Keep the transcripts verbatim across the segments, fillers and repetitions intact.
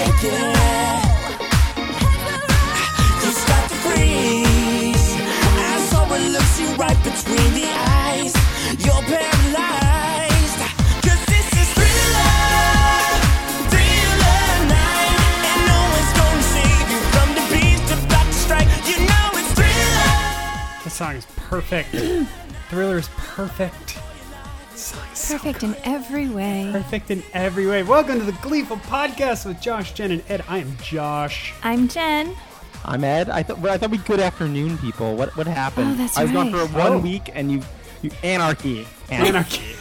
make it. You start to freeze as someone looks you right between the eyes. You're paralyzed, 'cause this is Thriller, Thriller night, and no one's gonna save you from the beast about to strike. You know it's Thriller. This song is perfect. Thriller is perfect. This song is so Perfect good. in every way. Perfect in every way. Welcome to the Gleeful Podcast with Josh, Jen, and Ed. I am Josh. I'm Jen. I'm Ed. I thought I thought we good afternoon people. What what happened? Oh, that's I was gone right. for one Oh. week and you, you anarchy. Anarchy.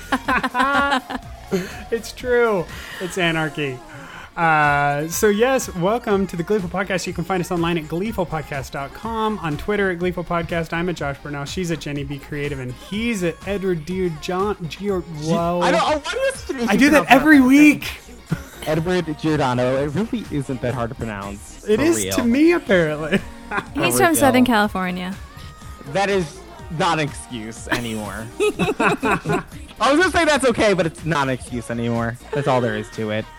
It's true. It's anarchy. Uh, so yes, welcome to the Gleeful Podcast. You can find us online at gleeful podcast dot com, on Twitter at Gleeful Podcast. I'm at Josh Burnell. She's at Jenny B Creative, and he's at Edward Dear John. Gio- Whoa. I don't. Oh, why do you I do that every week. Edward Giordano. It really isn't that hard to pronounce. It for is real. to me, apparently. He's we from go. Southern California. That is not an excuse anymore. I was gonna say that's okay, but it's not an excuse anymore. That's all there is to it.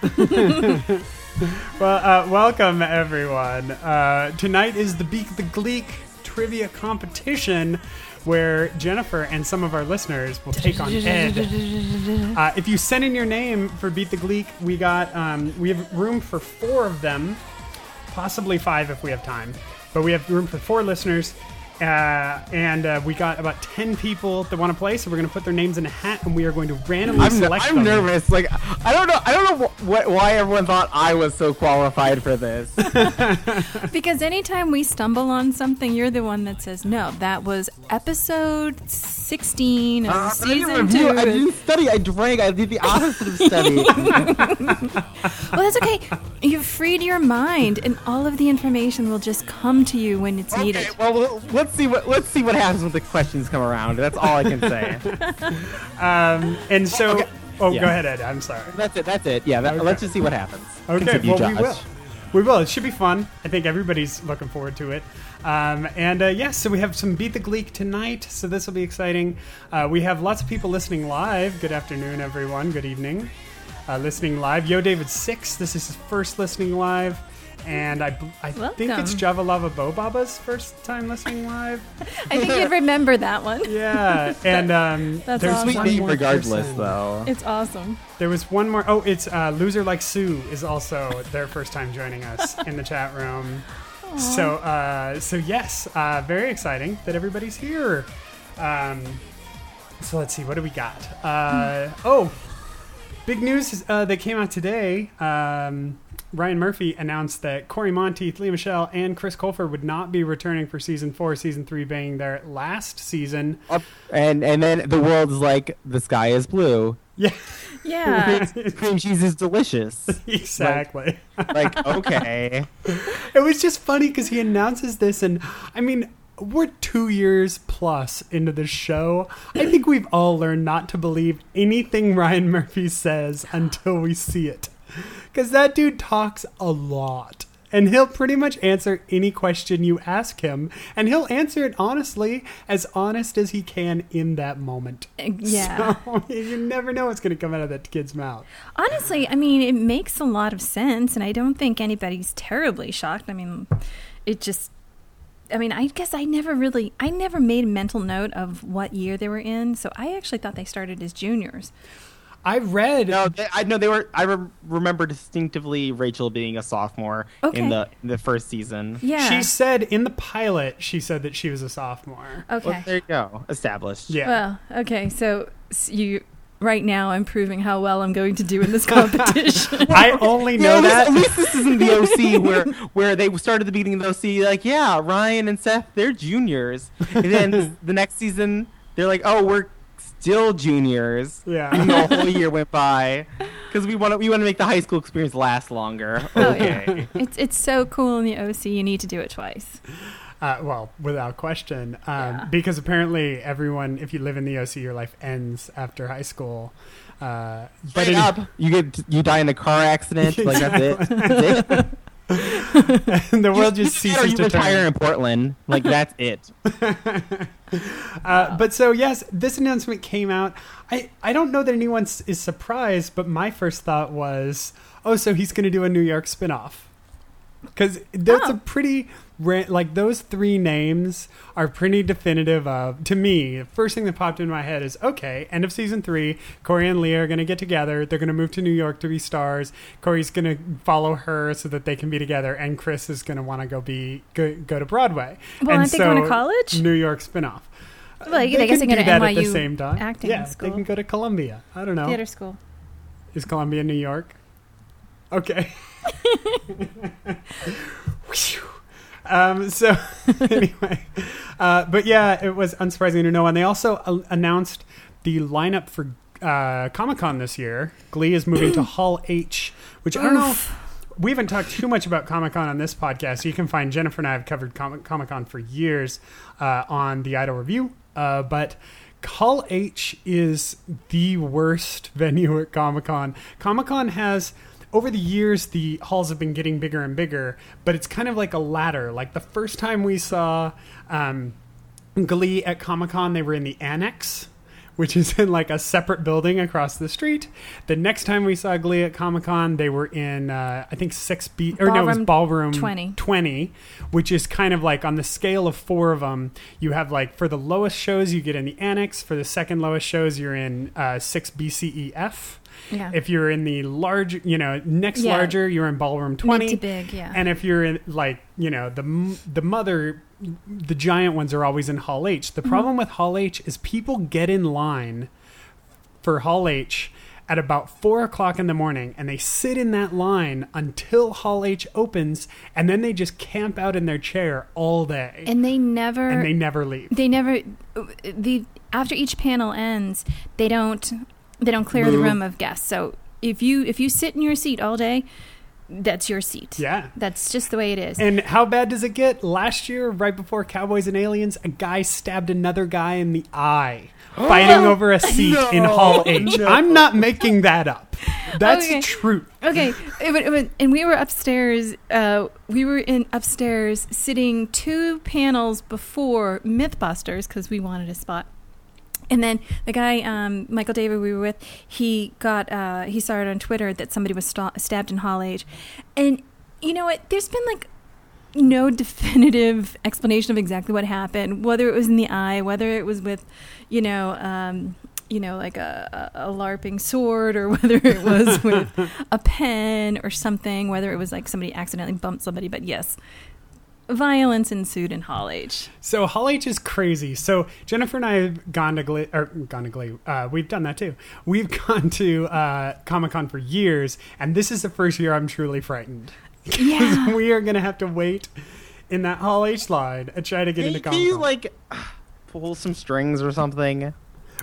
Well, uh, welcome everyone. Uh, tonight is the Beak the Gleek trivia competition, where Jennifer and some of our listeners will take on Ed. Uh, if you send in your name for Beat the Gleek, we got um, we have room for four of them, possibly five if we have time, but we have room for four listeners. Uh, and uh, we got about ten people that want to play, so we're going to put their names in a hat, and we are going to randomly I'm, select I'm them. nervous. Like I don't know. I don't know wh- what why everyone thought I was so qualified for this. Because anytime we stumble on something, you're the one that says, no, that was episode sixteen of Uh, I season didn't review. two. I didn't study. I drank. I did the opposite of study. Well, that's okay. You've freed your mind, and all of the information will just come to you when it's needed. Okay, well, let's see what let's see what happens when the questions come around. That's all I can say. Um, and so, Okay. oh, Yeah. go ahead, Ed. I'm sorry. That's it. That's it. Yeah. That, Okay. Let's just see what happens. Okay, Continue, well, we Josh. will. We will. It should be fun. I think everybody's looking forward to it. Um, and uh, yes, so we have some Beat the Gleek tonight, so this will be exciting. Uh, we have lots of people listening live. Good afternoon, everyone. Good evening. Uh, listening live. Yo, David Six. This is his first listening live. And I, bl- I think Welcome. it's Java Lava Bo Baba's first time listening live. I think you'd remember that one. Yeah, and um, That's there's awesome. Sweet one name more regardless, person. though. It's awesome. There was one more. Oh, it's uh, Loser Like Sue is also their first time joining us in the chat room. So, uh, so yes, uh, very exciting that everybody's here. Um, so let's see, what do we got? Uh, oh, big news uh, that came out today. Um, Ryan Murphy announced that Corey Monteith, Leah Michelle, and Chris Colfer would not be returning for season four, season three being their last season. Up- And and then the world's like the sky is blue. Yeah, Yeah. Cream cheese is delicious. exactly. Like okay. It was just funny because he announces this, and I mean, we're two years plus into the show. I think we've all learned not to believe anything Ryan Murphy says until we see it. Because that dude talks a lot. And he'll pretty much answer any question you ask him. And he'll answer it honestly, as honest as he can in that moment. Yeah. So you never know what's going to come out of that kid's mouth. Honestly, I mean, it makes a lot of sense, and I don't think anybody's terribly shocked. I mean, it just, I mean, I guess I never really, I never made a mental note of what year they were in, so I actually thought they started as juniors. I read... No, they, I know they were. I re- remember distinctively Rachel being a sophomore Okay. in the in the first season. Yeah. She said in the pilot, she said that she was a sophomore. Okay. Well, there you go. Established. Yeah. Well, okay, so s- you, right now I'm proving how well I'm going to do in this competition. I only Yeah, know at, least, that. at least this isn't the O C where where they started the beginning of the O C like, yeah, Ryan and Seth, they're juniors, and then the next season they're like, oh, we're still juniors. Yeah. Even though a whole year went by, because we want to we want to make the high school experience last longer. Oh, Okay. yeah. It's it's so cool in the O C. You need to do it twice. Uh, well, without question. Um, Yeah. Because apparently everyone, if you live in the O C, your life ends after high school. Uh, but Straight any- up, you get you die in a car accident. Like that's it. That's it. And the world just Or ceases you to retire turn. in Portland. Like, that's it. Uh, but so, yes, this announcement came out. I, I don't know that anyone s- is surprised, but my first thought was, oh, so he's going to do a New York spinoff. Because that's Oh. a pretty, ra- like, those three names are pretty definitive of, to me, the first thing that popped into my head is, okay, end of season three, Corey and Leah are going to get together. They're going to move to New York to be stars. Corey's going to follow her so that they can be together. And Chris is going to want to go be go, go to Broadway. Well, and aren't they going to college? New York spinoff. Well, I They guess can they go do to that N Y at the U same time. acting yeah, school. they can go to Columbia. I don't know. Theater school. Is Columbia New York? Okay. um, so anyway, uh, but yeah, it was unsurprising to no one. They also uh, announced the lineup for uh, Comic-Con this year. Glee is moving to Hall H, which I don't know. If, we haven't talked too much about Comic-Con on this podcast. You can find Jennifer and I have covered Comic- Comic-Con for years uh, on the Idol Review, uh, but Hall H is the worst venue at Comic-Con. Comic-Con has, over the years, the halls have been getting bigger and bigger, but it's kind of like a ladder. Like the first time we saw um, Glee at Comic-Con, they were in the Annex, which is in like a separate building across the street. The next time we saw Glee at Comic-Con, they were in, uh, I think, six B, or no, it was Ballroom Ballroom twenty. twenty, which is kind of like on the scale of four of them. You have like, for the lowest shows, you get in the Annex. For the second lowest shows, you're in uh, six B C E F. Yeah. If you're in the large, you know, next Yeah. larger, you're in Ballroom twenty. Mid to big, yeah. And if you're in, like, you know, the m- the mother, the giant ones are always in Hall H. The problem with Hall H is people get in line for Hall H at about four o'clock in the morning, and they sit in that line until Hall H opens, and then they just camp out in their chair all day, and they never and they never leave. they never the after each panel ends, they don't they don't clear the Move. room of guests. So if you if you sit in your seat all day, that's your seat. Yeah. That's just the way it is. And how bad does it get? Last year, right before Cowboys and Aliens, a guy stabbed another guy in the eye, fighting over a seat in Hall H. No. I'm not making that up. That's Okay. truth. Okay, it, would- it, would- and we were upstairs. Uh, we were in upstairs, sitting two panels before MythBusters because we wanted a spot. And then the guy, um, Michael David, we were with, he got uh, he saw it on Twitter that somebody was sta- stabbed in Hall H, and you know what? There's been like no definitive explanation of exactly what happened, whether it was in the eye, whether it was with, you know. Um, you know, like a, a, a LARPing sword, or whether it was with a pen or something, whether it was like somebody accidentally bumped somebody. But yes, violence ensued in Hall H. So Hall H is crazy. So Jennifer and I have gone to Glee, or gone to Glee. Uh, we've done that too. We've gone to uh, Comic-Con for years, and this is the first year I'm truly frightened. Yeah. We are going to have to wait in that Hall H line and try to get Can, into can you, Comic-Con. like, pull some strings or something?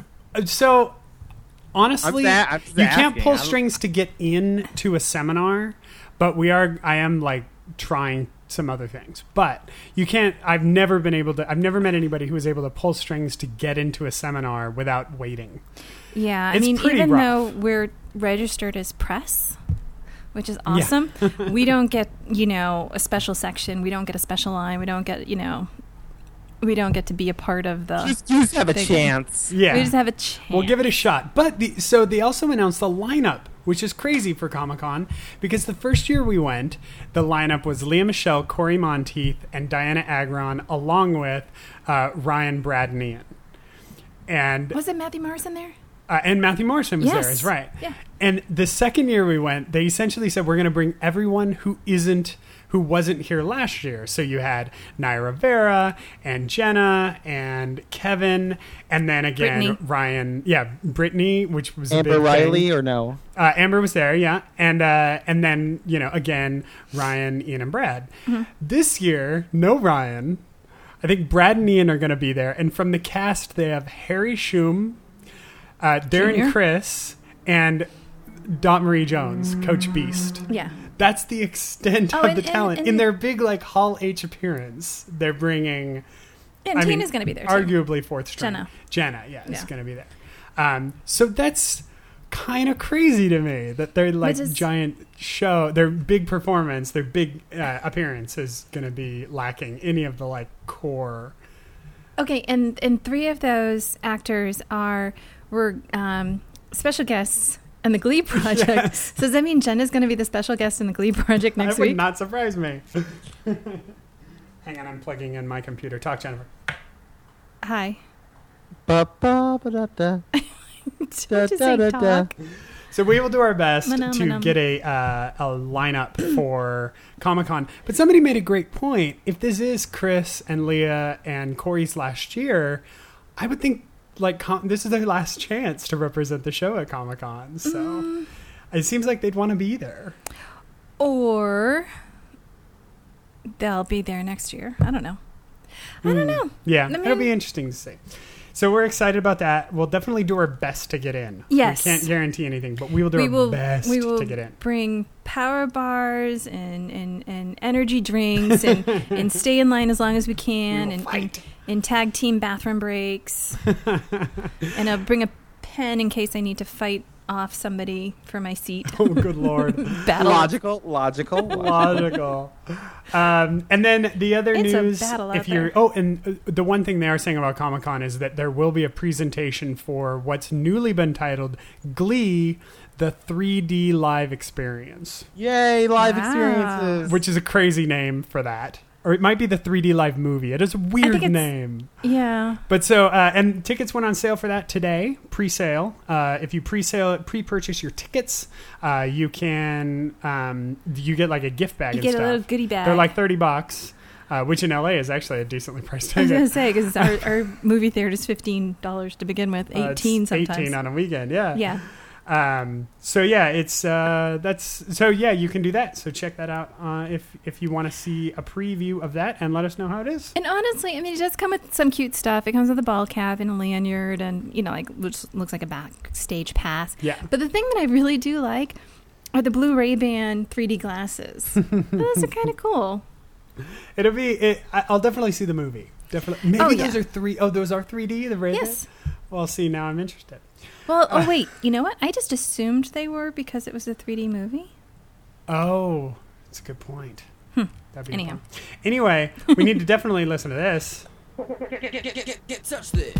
So, honestly, I'm sa- I'm just you can't asking. pull I don't- strings to get into a seminar, but we are. I am like trying some other things, but you can't. I've never been able to. I've never met anybody who was able to pull strings to get into a seminar without waiting. Yeah, I It's mean, pretty even rough. though we're registered as press, which is awesome, we don't get, you know, a special section. We don't get a special line. We don't get, you know, we don't get to be a part of the. Just, you just have a They- chance. Yeah, We just have a chance. we'll give it a shot. But the, so they also announced the lineup, which is crazy for Comic-Con, because the first year we went, the lineup was Leah Michele, Corey Monteith, and Diana Agron, along with uh, Ryan Bradnian. And Was it Matthew Morrison there? uh, and Matthew Morrison was Yes. there, is right. Yeah. And the second year we went, they essentially said we're going to bring everyone who isn't who wasn't here last year. So you had Naira Vera and Jenna and Kevin, and then again Brittany. Ryan, yeah, Brittany, which was a Amber big Riley thing. or no? Uh, Amber was there, yeah, and uh, and then you know again Ryan, Ian, and Brad. Mm-hmm. This year, no Ryan. I think Brad and Ian are going to be there, and from the cast they have Harry Shum, uh, Darren Junior? Chris, and Dot Marie Jones, Coach Beast. Yeah. That's the extent Oh, of and- the and- talent. and- In their big like Hall H appearance, they're bringing And I mean, Tina's going to be there too. arguably fourth string. Jenna. Jenna, yeah, is Yeah. going to be there. Um, so that's kind of crazy to me that their like Which is- giant show, their big performance, their big uh, appearance is going to be lacking any of the like core. Okay, and and three of those actors are were um, special guests in the Glee project. Yes. So does that mean Jenna's going to be the special guest in the Glee project next that would week? not surprise me. Hang on, I'm plugging in my computer. Talk, Jennifer. Hi. Ba-ba-ba-da-da. Did you say Da-da-da-da. talk? So we will do our best Manum, to manum. get a uh, a lineup for Comic-Con. But somebody made a great point. If this is Chris and Leah and Corey's last year, I would think like com- this is their last chance to represent the show at Comic-Con. So Mm. it seems like they'd want to be there. Or they'll be there next year. I don't know. I don't Mm. know. Yeah, I it'll mean- be interesting to see. So we're excited about that. We'll definitely do our best to get in. Yes. We can't guarantee anything, but we will do we our will best we will to get in. bring power bars and, and, and energy drinks and, and stay in line as long as we can We will and, and fight. and tag team bathroom breaks. And I'll bring a pen in case I need to fight off somebody for my seat. Oh, good Lord. Battle. Logical, logical. Logical. Um, and then the other It's a news, battle out if you're there. oh, and uh, the one thing they are saying about Comic Con is that there will be a presentation for what's newly been titled Glee, the three D live experience, Yay, live Wow. experiences. which is a crazy name for that. Or it might be the three D live movie. It is a weird think it's- name. Yeah. But so, uh, and tickets went on sale for that today, pre-sale. Uh, if you pre-sale, pre-purchase your tickets, uh, you can, um, you get like a gift bag You and get stuff. a little goodie bag. They're like thirty bucks, uh, which in L A is actually a decently priced I was ticket. going to say, because our, our movie theater is fifteen dollars to begin with, Uh, it's eighteen sometimes. eighteen on a weekend, yeah. Yeah. Um, so yeah, it's uh, that's so yeah, you can do that. So check that out uh, if if you want to see a preview of that, and let us know how it is. And honestly, I mean, it does come with some cute stuff. It comes with a ball cap and a lanyard and, you know, like, which looks like a backstage pass. Yeah. But the thing that I really do like are the blue Ray-Ban three D glasses. Those are kind of cool. It'll be. It, I- I'll definitely see the movie. Definitely. Maybe Oh, those yeah. are three oh those are three D. The Ray-Ban? Yes. Well, see, now I'm interested. Well, Uh. oh, wait. You know what? I just assumed they were because it was a three D movie. Oh, that's a good point. Hmm. That'd be Anyhow. fun. Anyway, we need to definitely listen to this. Get, get, get, get, get, touch this.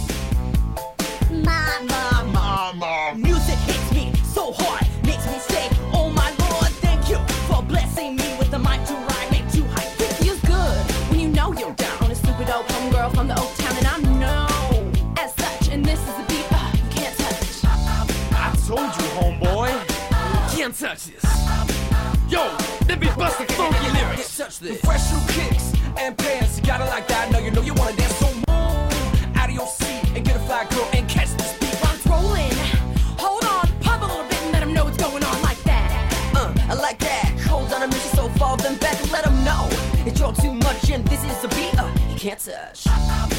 My, my, my, my. Music hits me so hard, makes me say, oh my Lord, thank you for blessing me with the mic to rhyme, make you hype. It feels good when you know you're down. A stupid old home girl from the Oak Town, and I'm known as such. And this is the beat uh, you can't touch. I told you, homeboy, can't touch this. Yo, let me bust the funky lyrics. Touch this. Fresh new kicks and pants, you got it like that. I know you know you wanna dance, so move out of your seat and get a fly girl and catch this beat. Runs rolling. Hold on, pump a little bit and let them know what's going on like that. Uh, I like that. Hold on a mission so far, then back and let them know. It's all too much and this is a beat uh, you can't touch.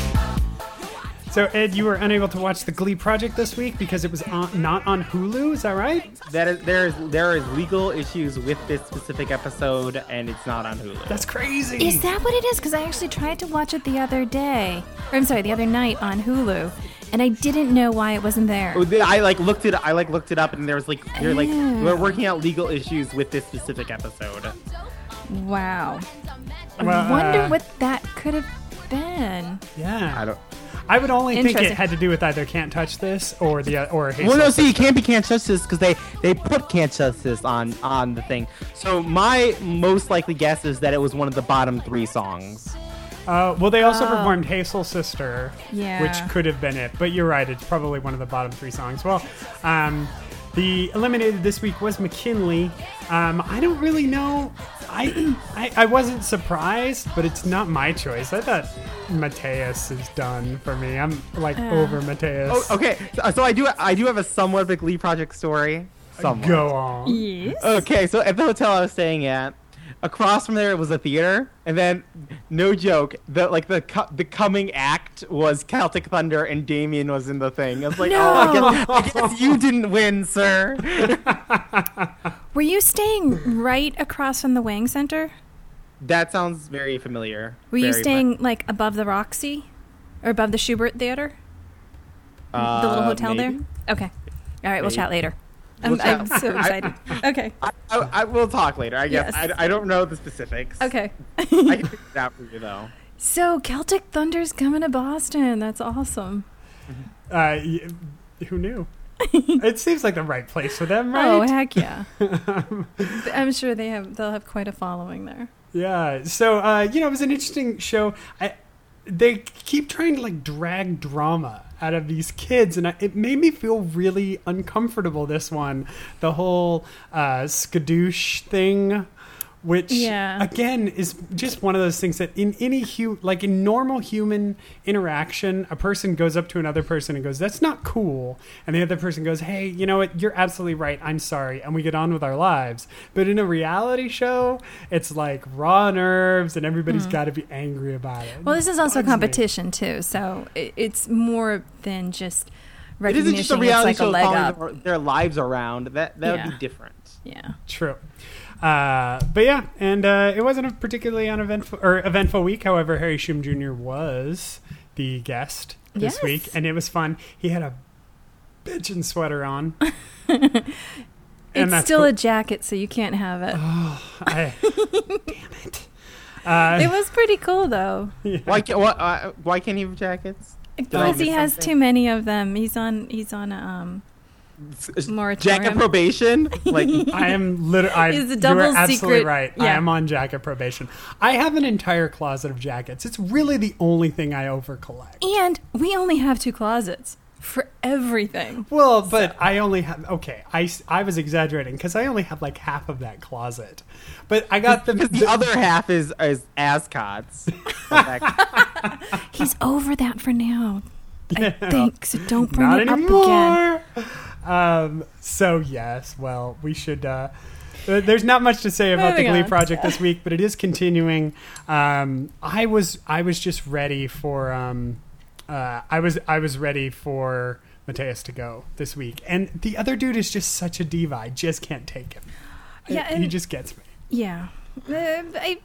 So Ed, you were unable to watch the Glee project this week because it was on, not on Hulu. Is that right? That is, there is there is legal issues with this specific episode, and it's not on Hulu. That's crazy. Is that what it is? Because I actually tried to watch it the other day. Or I'm sorry, the other night on Hulu. And I didn't know why it wasn't there. Oh, the- I like looked it. I like looked it up, and there was like they're like Oh. we're working out legal issues with this specific episode. Wow. Well, I wonder uh, what that could have been. Yeah. I don't. I would only think it Interesting. had to do with either Can't Touch This or the uh, or Hazel Well, no, see, you Sister. can't be can't touch this because they they put can't touch this on on the thing. So my most likely guess is that it was one of the bottom three songs. Uh, well, they also Oh. performed Hazel Sister, Yeah. which could have been it. But you're right; it's probably one of the bottom three songs. Well, um, the eliminated this week was McKinley. Um, I don't really know. I, I I wasn't surprised, but it's not my choice. I thought Mateus is done for me. I'm like Uh. over Mateus. Oh, okay. So, so I do I do have a somewhat of a Glee Project story. Somewhat. Go on. Yes. Okay, so at the hotel I was staying at, across from there was a theater, and then, no joke, the like the co- the coming act was Celtic Thunder, and Damien was in the thing. I was like, No. oh, I guess, I guess you didn't win, sir. Were you staying right across from the Wang Center? That sounds very familiar. Were you Very staying like above the Roxy? Or above the Schubert Theater? mu- the little uh, hotel maybe? there? Okay. All right, we'll Maybe. chat later. We'll I'm, chat. I'm so excited. Okay. I, I, I will talk later. I guess Yes. I, I don't know the specifics. Okay. I can figure it out for you though. So Celtic Thunder's coming to Boston. That's awesome. Uh, y- who knew? It seems like the right place for them, right? Oh heck yeah! I'm sure they have. They'll have quite a following there. Yeah. So, uh, you know, it was an interesting show. I, they keep trying to like drag drama out of these kids, and I, it made me feel really uncomfortable. This one, the whole uh, skadoosh thing, which Yeah. again is just one of those things that in any hu- like in normal human interaction, a person goes up to another person and goes, "That's not cool," and the other person goes, "Hey, you know what? You're absolutely right. I'm sorry," and we get on with our lives. But in a reality show, it's like raw nerves, and everybody's got to be angry about it. Well, this is also a Bugs me. competition too, so it, it's more than just It recognition. isn't just a It's reality like a show leg following up. their, their lives around. That that Yeah. would be different. Yeah. True. Uh, but yeah, and uh, it wasn't a particularly uneventful or eventful week. However, Harry Shum Junior was the guest this Yes. week, and it was fun. He had a bitchin' sweater on. It's that's still cool. a jacket, so you can't have it. I, damn it. Uh, It was pretty cool though, Why can't what, uh, why can't he have jackets? because he miss has something? too many of them. He's on. He's on a um, moratorium. Jacket probation? Like I am literally. It's a You double are absolutely secret- right. I yeah. am on jacket probation. I have an entire closet of jackets. It's really the only thing I over collect. And we only have two closets for everything. Well, but I only have okay. I, s- I was exaggerating because I only have like half of that closet, but I got the, because the other half is is Ascots. He's over that for now, Yeah. I think. So don't bring Not it up again. anymore. Um, so yes, well, we should. Uh, uh, there's not much to say about Moving the Glee on. project this week, but it is continuing. Um, I was I was just ready for. Um, uh, I was I was ready for Mateus to go this week, and the other dude is just such a diva. I just can't take him. Yeah, he and- just gets me. Yeah. Uh, I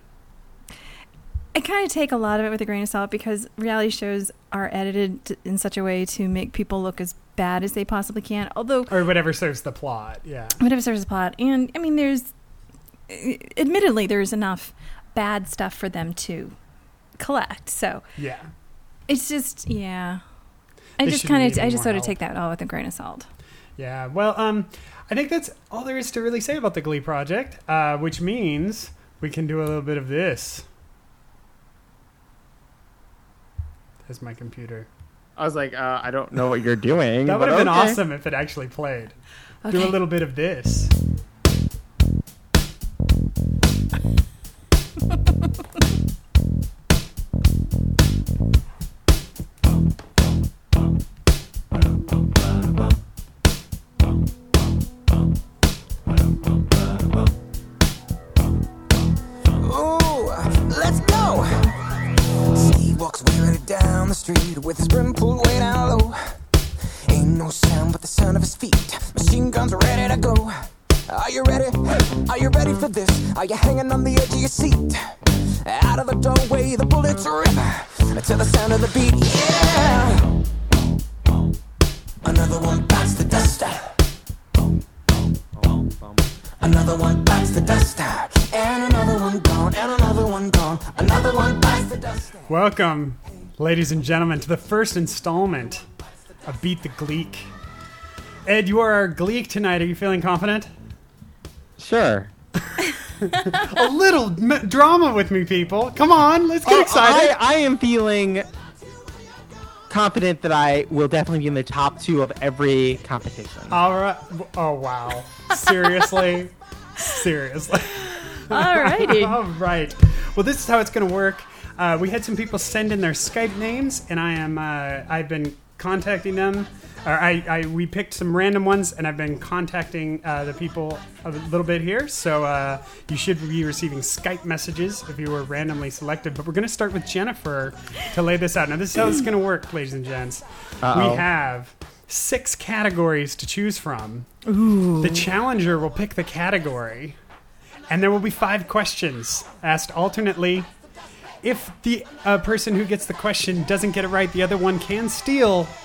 I kind of take a lot of it with a grain of salt because reality shows are edited t- in such a way to make people look as bad as they possibly can. Although, Or whatever serves the plot. Yeah. whatever serves the plot. And, I mean, there's, admittedly, there's enough bad stuff for them to collect. So Yeah. it's just, yeah. I They just should kind need of, I more just sort of help. take that all with a grain of salt. Yeah, well, um, I think that's all there is to really say about the Glee project, uh, which means we can do a little bit of this. There's my computer. I was like, uh, I don't know what you're doing. That would but have been okay. awesome if it actually played. Do Okay. a little bit of this. Ooh, let's go. Steve walks wearily down the street with his brim pulled way down low. Ain't no sound but the sound of his feet. Machine guns ready to go. Are you ready? Are you ready for this? Are you hanging on the edge of your seat? Out of the doorway, the bullets rip to the sound of the beat. Yeah. Another one bites the dust. Another one bites the dust. And another one gone. And another one gone. Another one bites the dust. Welcome, ladies and gentlemen, to the first installment of Beat the Gleek. Ed, you are our Gleek tonight. Are you feeling confident? Sure. A little m- drama with me, people. Come on, let's get Oh, excited. I, I am feeling confident that I will definitely be in the top two of every competition. All right. Oh, wow. Seriously? Seriously. Alrighty. All right. Well, this is how it's going to work. Uh, we had some people send in their Skype names, and I am uh, I've been contacting them. Or I, I we picked some random ones, and I've been contacting uh, the people a little bit here. So uh, you should be receiving Skype messages if you were randomly selected. But we're going to start with Jennifer to lay this out. Now, this is how it's going to work, ladies and gents. Uh-oh. We have six categories to choose from. The challenger will pick the category, and there will be five questions asked alternately. If the uh, person who gets the question doesn't get it right, the other one can steal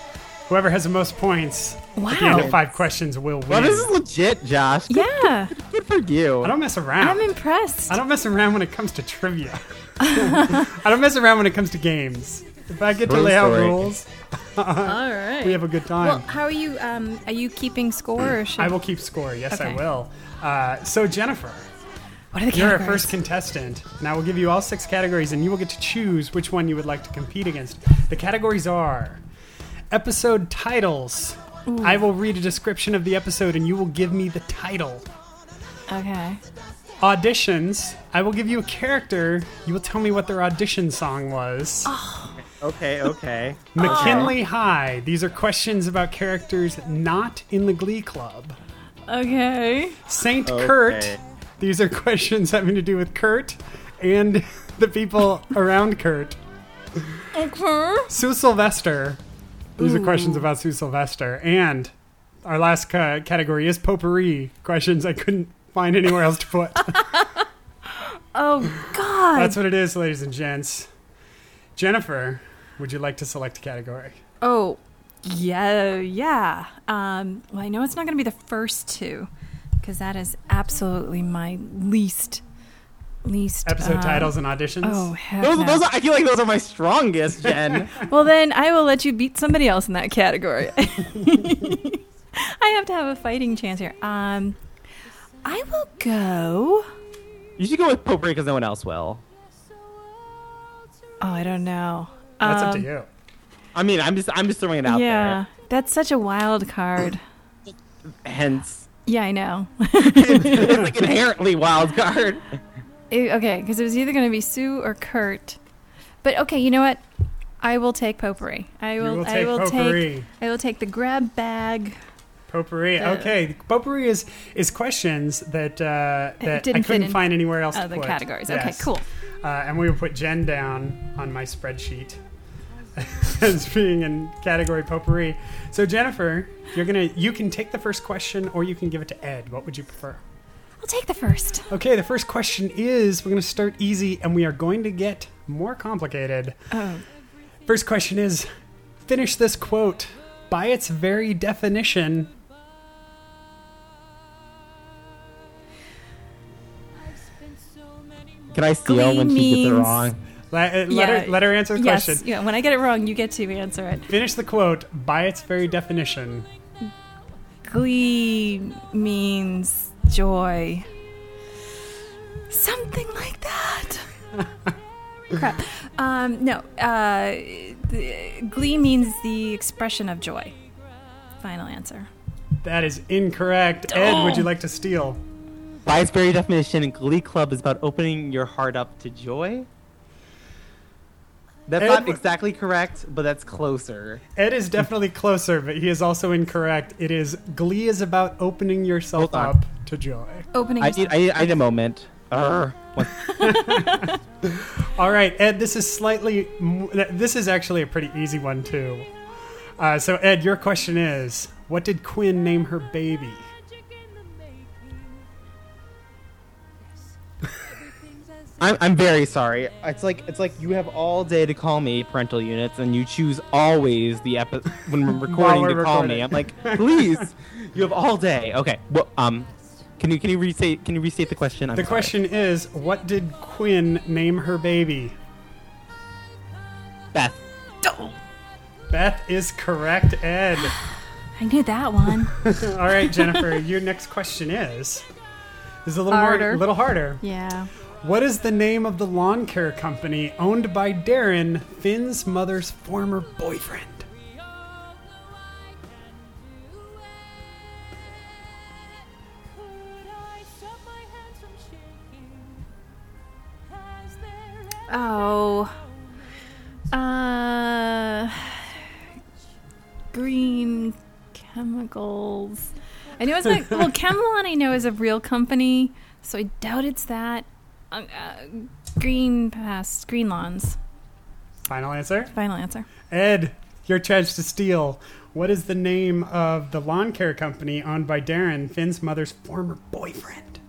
Whoever has the most points at the end Wow. of five questions will win. Well, this is legit, Josh. Good, Yeah, good for you. I don't mess around. I'm impressed. I don't mess around when it comes to trivia. I don't mess around when it comes to games. If I get to True lay out story. rules, All right. we have a good time. Well, how are you? Um, are you keeping score? Or should, I will keep score. Yes, I Okay. will. Uh, so, Jennifer, What are the you're our categories? first contestant. And I will give you all six categories, and you will get to choose which one you would like to compete against. The categories are episode titles. I will read a description of the episode, and you will give me the title. Okay. Auditions. I will give you a character. You will tell me what their audition song was. Okay, okay. McKinley High. These are questions about characters not in the Glee Club. Okay. Saint Okay. Kurt. These are questions having to do with Kurt and the people around Kurt. Okay. Sue Sylvester. These are questions about Sue Sylvester. And our last ca- category is potpourri. Questions I couldn't find anywhere else to put. Oh God. That's what it is, ladies and gents. Jennifer, would you like to select a category? Oh, yeah, yeah. Um, well, I know it's not going to be the first two because that is absolutely my least, least Episode um, titles and auditions? Oh, heck Those, no. those are, I feel like those are my strongest, Jen. Well, then I will let you beat somebody else in that category. I have to have a fighting chance here. Um, I will go. You should go with potpourri because no one else will. Oh, I don't know. That's up to Um, you. I mean, I'm just I'm just throwing it out Yeah, that's such a wild card. there. Hence, Yeah, I know. it's like inherently wild card. It- okay, because it was either going to be Sue or Kurt. But okay, you know what? I will take potpourri. I You will. will I take will potpourri. take. I will take the grab bag. Potpourri. The- Okay, potpourri is is questions that uh, that I didn't fit couldn't in find anywhere else Uh, to the put. categories. Okay, Yes. cool. Uh, and we will put Jen down on my spreadsheet as being in category potpourri. So Jennifer, you're gonna you can take the first question or you can give it to Ed. What would you prefer? I'll take the first. Okay, the first question is we're gonna start easy and we are going to get more complicated. Oh, First question is finish this quote. By its very definition, Can I steal Glee when she gets it means- wrong? let, uh, let Yeah, her let her answer the yes. question. Yeah. When I get it wrong, you get to answer it. Finish the quote. By its very definition, Glee means joy. Something like that. Crap. Um, no. Uh, the, glee means the expression of joy. Final answer. that is incorrect. Ed, would you like to steal? By its very definition, Glee Club is about opening your heart up to joy. That's Ed, not w- exactly correct, but that's closer. Ed is definitely closer, but he is also incorrect. It is Glee is about opening yourself Hold on. up to joy. Opening. I need, I need, I need a moment. Urgh. What- All right, Ed, this is slightly. m- This is actually a pretty easy one too. Uh, so, Ed, your question is: what did Quinn name her baby? I'm, I'm very sorry. It's like it's like you have all day to call me parental units, and you choose always the epi- when we're recording we're to call recording. me. I'm like, please, you have all day. Okay. Well, um, can you can you restate can you restate the question? I'm The sorry. question is: what did Quinn name her baby? Beth. Beth is correct, Ed. I knew that one. All right, Jennifer, your next question is is a little more, Harder. a little harder. Yeah. What is the name of the lawn care company owned by Darren, Finn's mother's former boyfriend? Oh. Uh. Green chemicals. I know it's not. Well, Camelon I know is a real company, so I doubt it's that. Uh, uh, green pass. Green lawns. Final answer? Final answer. Ed, your chance to steal. What is the name of the lawn care company owned by Darren, Finn's mother's former boyfriend?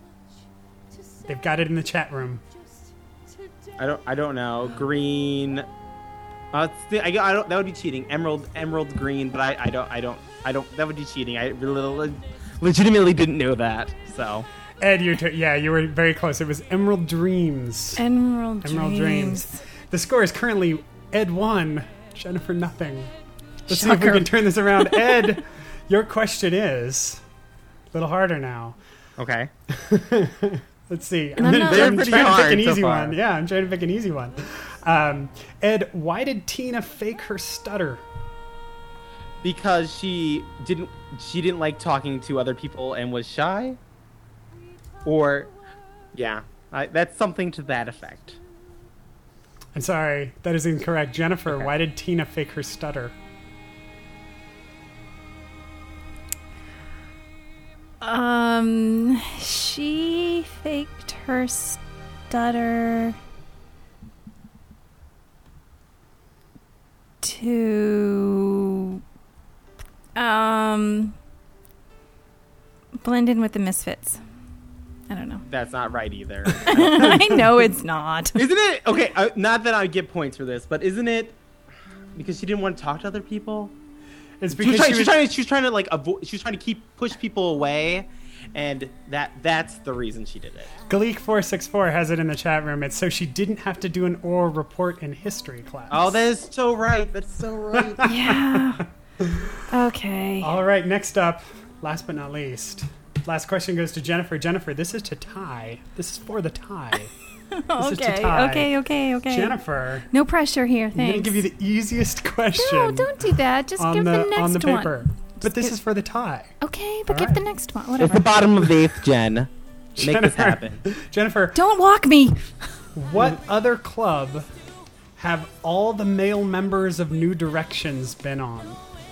They've got it in the chat room. I don't I don't know. Green. Uh, st- I, I don't. That would be cheating. Emerald, emerald green, but I, I don't, I don't, I don't. That would be cheating. I really, legitimately didn't know that. So, Ed, you t- yeah, you were very close. It was Emerald Dreams. Emerald, Emerald Dreams. Dreams. The score is currently Ed one, Jennifer nothing. Let's see if we Shocker. can turn this around. Ed, your question is a little harder now. okay. Let's see. And I'm not- They're I'm pretty trying to pick hard an so easy far. one. Yeah, I'm trying to pick an easy one. Um, Ed, why did Tina fake her stutter? Because she didn't, she didn't like talking to other people and was shy. Or, yeah, I, that's something to that effect. I'm sorry, that is incorrect. Jennifer, Okay. why did Tina fake her stutter? Um, she faked her stutter to um blend in with the Misfits. I don't know. That's not right either. I know it's not. Isn't it? Okay, uh, not that I would get points for this, but isn't it because she didn't want to talk to other people? It's She was, because trying, she she, was was, trying to, she was trying to like avoid. She was trying to keep push people away, and that that's the reason she did it. Gleek four six four has it in the chat room. It's so she didn't have to do an oral report in history class. Oh, that is so right. That's so right. Yeah. Okay. All right, next up, last but not least, last question goes to Jennifer. Jennifer, this is to tie. This is for the tie. This is to Okay. tie. Okay. Okay. Okay. Jennifer, No pressure here. I'm Thanks. going to give you the easiest question No, don't do that. Just on give the, the, next on the one. paper. But this give- is for the tie. Okay, but All give right. the next one. It's Whatever. the bottom of the eighth, Jen. Make this Jennifer. happen. Jennifer, Don't walk me. what other club have all the male members of New Directions been on?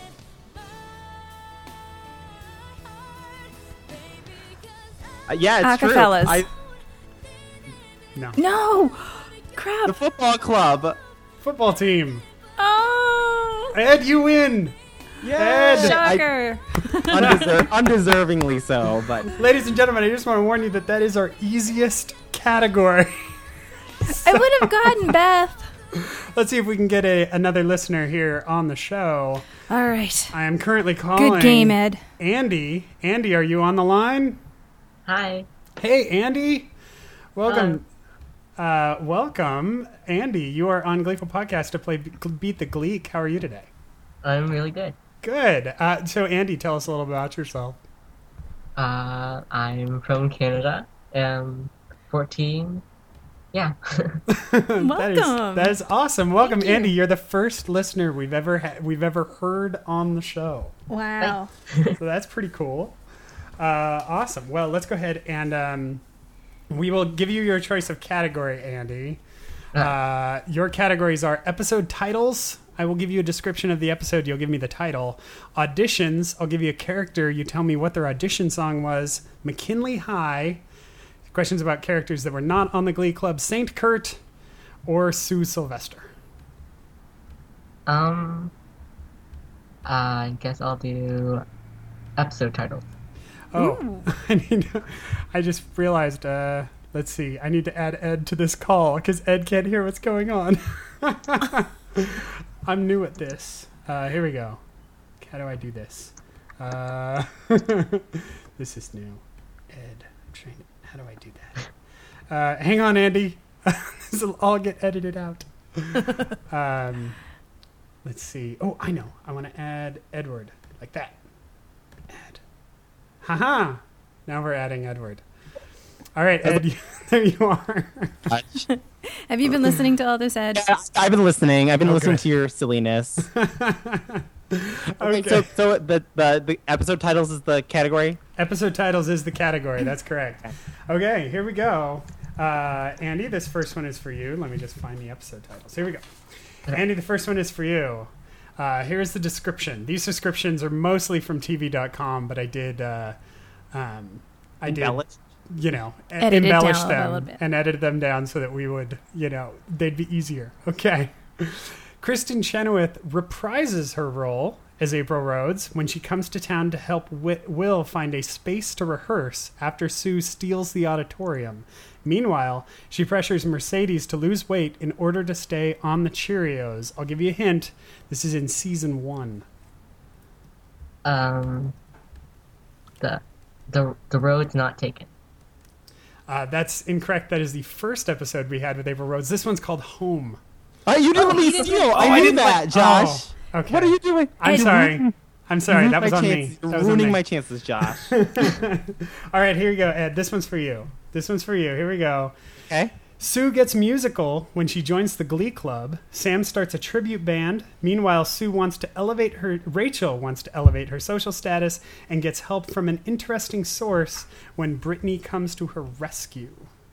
Uh, yeah, it's true. Acapellas. I, No. No. the Crap. football club. Football team. Oh. Ed, you win. Ed. Shocker. Undeser- undeservingly so, but Ladies and gentlemen, I just want to warn you that that is our easiest category. I would have gotten Beth. Let's see if we can get a another listener here on the show. All right. I am currently calling Good game, Ed. Andy. Andy, are you on the line? Hi. Hey, Andy. Welcome. Uh, welcome, Andy. You are on Gleeful Podcast to play Be- Beat the Gleek. How are you today? I'm really good. Good. Uh, so, Andy, tell us a little about yourself. Uh, I'm from Canada. I'm fourteen. Yeah. that is Welcome. that is awesome. Welcome, Thank you. Andy. You're the first listener we've ever ha- we've ever heard on the show. Wow. So that's pretty cool. Uh, awesome. Well, let's go ahead and um, we will give you your choice of category, Andy. Uh, your categories are episode titles. I will give you a description of the episode. You'll give me the title. Auditions. I'll give you a character. You tell me what their audition song was. McKinley High. Questions about characters that were not on the Glee Club. Saint Kurt or Sue Sylvester. um, I guess I'll do episode titles. Oh, I need. I just realized. Uh, let's see. I need to add Ed to this call because Ed can't hear what's going on. I'm new at this. Uh, here we go. How do I do this? Uh, this is new. Ed, I'm trying to. How do I do that? Uh, hang on, Andy. This will all get edited out. um, let's see. Oh, I know. I want to add Edward like that. Add. Haha! Now we're adding Edward. All right, Ed, you, there you are. Have you been listening to all this, Ed? I've been listening. I've been Oh, listening good. to your silliness. Okay. So, so the, the the episode titles is the category. Episode titles is the category. That's correct. Okay, here we go. Uh, Andy, this first one is for you. Let me just find the episode titles. Here we go. Andy, the first one is for you. Uh, here's the description. These descriptions are mostly from T V dot com, but I did, uh, um, I did, Embellish. you know, e- Edit it embellish down a little them bit. and edited them down so that we would, you know, they'd be easier. Okay. Kristen Chenoweth reprises her role as April Rhodes when she comes to town to help Wi- Will find a space to rehearse after Sue steals the auditorium. Meanwhile, she pressures Mercedes to lose weight in order to stay on the Cheerios. I'll give you a hint. This is in season one. Um, the the the road's not taken. Uh, that's incorrect. That is the first episode we had with April Rhodes. This one's called Home. Oh, you didn't let me steal. I I knew didn't that, let- Josh. Oh, okay. What are you doing? I'm You're sorry. ruining- I'm sorry. That my was on me. chances. That You're was on ruining me. my chances, Josh. All right, here you go, Ed. This one's for you. This one's for you. Here we go. Okay. Sue gets musical when she joins the Glee Club. Sam starts a tribute band. Meanwhile, Sue wants to elevate her. Rachel wants to elevate her social status and gets help from an interesting source when Brittany comes to her rescue.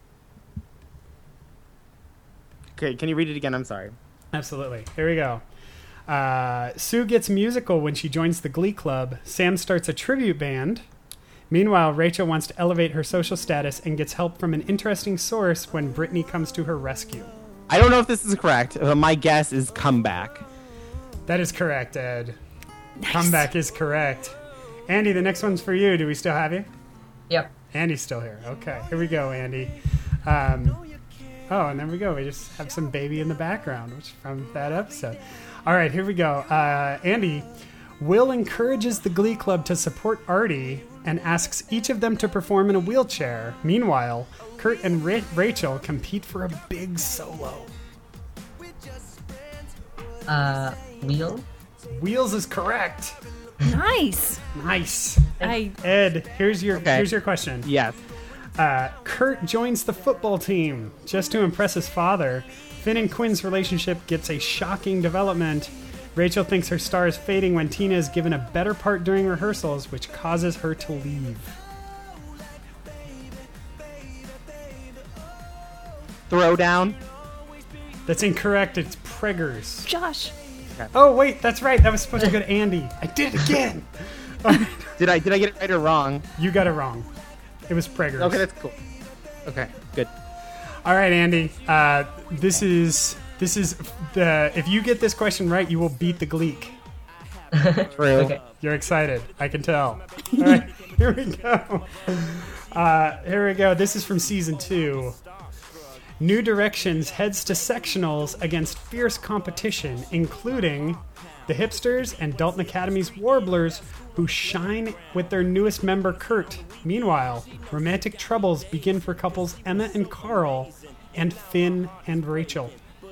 Okay, can you read it again? I'm sorry. Absolutely. Here we go. Uh, Sue gets musical when she joins the Glee Club. Sam starts a tribute band. Meanwhile, Rachel wants to elevate her social status and gets help from an interesting source when Brittany comes to her rescue. I don't know if this is correct, but my guess is comeback. That is correct, Ed. Comeback is correct. Andy, the next one's for you. Do we still have you? Yep. Andy's still here. Okay, here we go, Andy. Um, oh, and there we go. We just have some baby in the background, which from that episode. All right, here we go. Uh, Andy, Will encourages the Glee Club to support Artie and asks each of them to perform in a wheelchair. Meanwhile, Kurt and Ra- Rachel compete for a big solo. Uh, wheel. Wheels is correct. Nice. Nice. I Ed, here's your Okay. here's your question. Yes. Uh, Kurt joins the football team just to impress his father. Finn and Quinn's relationship gets a shocking development. Rachel thinks her star is fading when Tina is given a better part during rehearsals, which causes her to leave. Throwdown. That's incorrect. It's Preggers. Josh. Oh, wait, that's right. That was supposed to go to Andy. I did it again. Did I did I get it right or wrong? You got it wrong. It was Preggers. Okay, that's cool. Okay, good. All right, Andy. Uh, this is this is the. If you get this question right, you will beat the Gleek. True. Okay. You're excited. I can tell. All right, here we go. Uh, here we go. This is from season two. New Directions heads to sectionals against fierce competition, including the Hipsters and Dalton Academy's Warblers, who shine with their newest member, Kurt. Meanwhile, romantic troubles begin for couples Emma and Carl, and Finn and Rachel.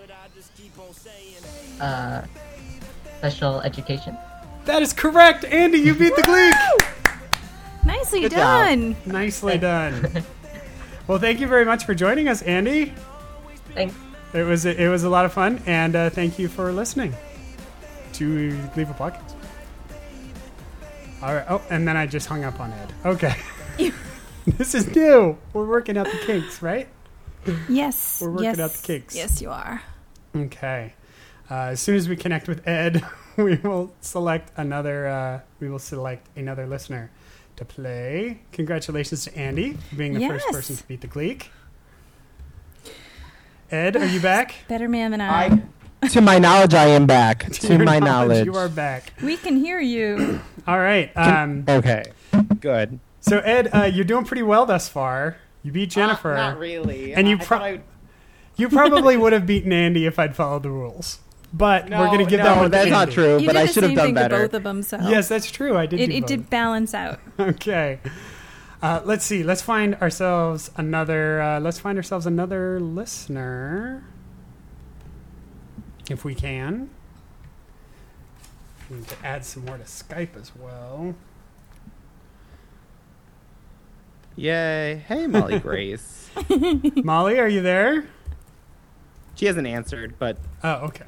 Uh, special education. That is correct, Andy. You beat the Gleek. Nicely Good job. done. Nicely done. Well, thank you very much for joining us, Andy. Thanks. It was it was a lot of fun, and uh, thank you for listening to Leave a Podcast. All right. Oh, and then I just hung up on Ed. Okay. This is new. We're working out the kinks, right? Yes. We're working yes. out the kinks. Yes, you are. Okay. Uh, as soon as we connect with Ed, we will select another. Uh, we will select another listener to play. Congratulations to Andy for being the first Yes. person to beat the Gleek. Ed, are you back? Better man than I. I, to my knowledge, I am back. To Your my knowledge. you are back. We can hear you. All right. Um, Okay. Good. so Ed, uh, you're doing pretty well thus far. You beat Jennifer. Uh, not really. And you I pro- thought I- You probably would have beaten Andy if I'd followed the rules. But No, we're going to give no, that one to that's not Andy. true. You but did I the should have same done thing better. to both of them, so Yes, that's true. I did it, do it both. did balance out. Okay. Uh, let's see. Let's find ourselves another. Uh, let's find ourselves another listener, if we can. We need to add some more to Skype as well. Yay. Hey, Molly Grace. Molly, are you there? She hasn't answered, but Oh, okay.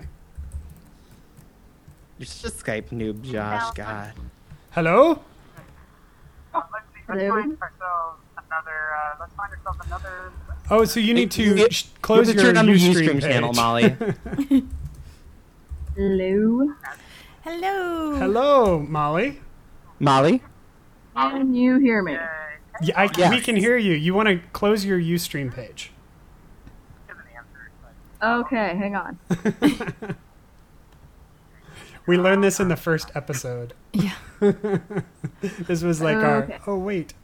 you're such a Skype noob, Josh. God. Hello. Let's see. Let's Hello? find ourselves another. Uh, let's find ourselves another. Oh, so you need to You- sh- You close have to your turn on the Ustream Ustream channel, page. Molly. Hello. Hello. Hello, Molly. Molly? Can you hear me? Yeah, I, Yes. we can hear you. You want to close your Ustream page? Give an answer. But Okay, hang on. We learned this in the first episode. Yeah. This was like Oh, our. okay. Oh wait.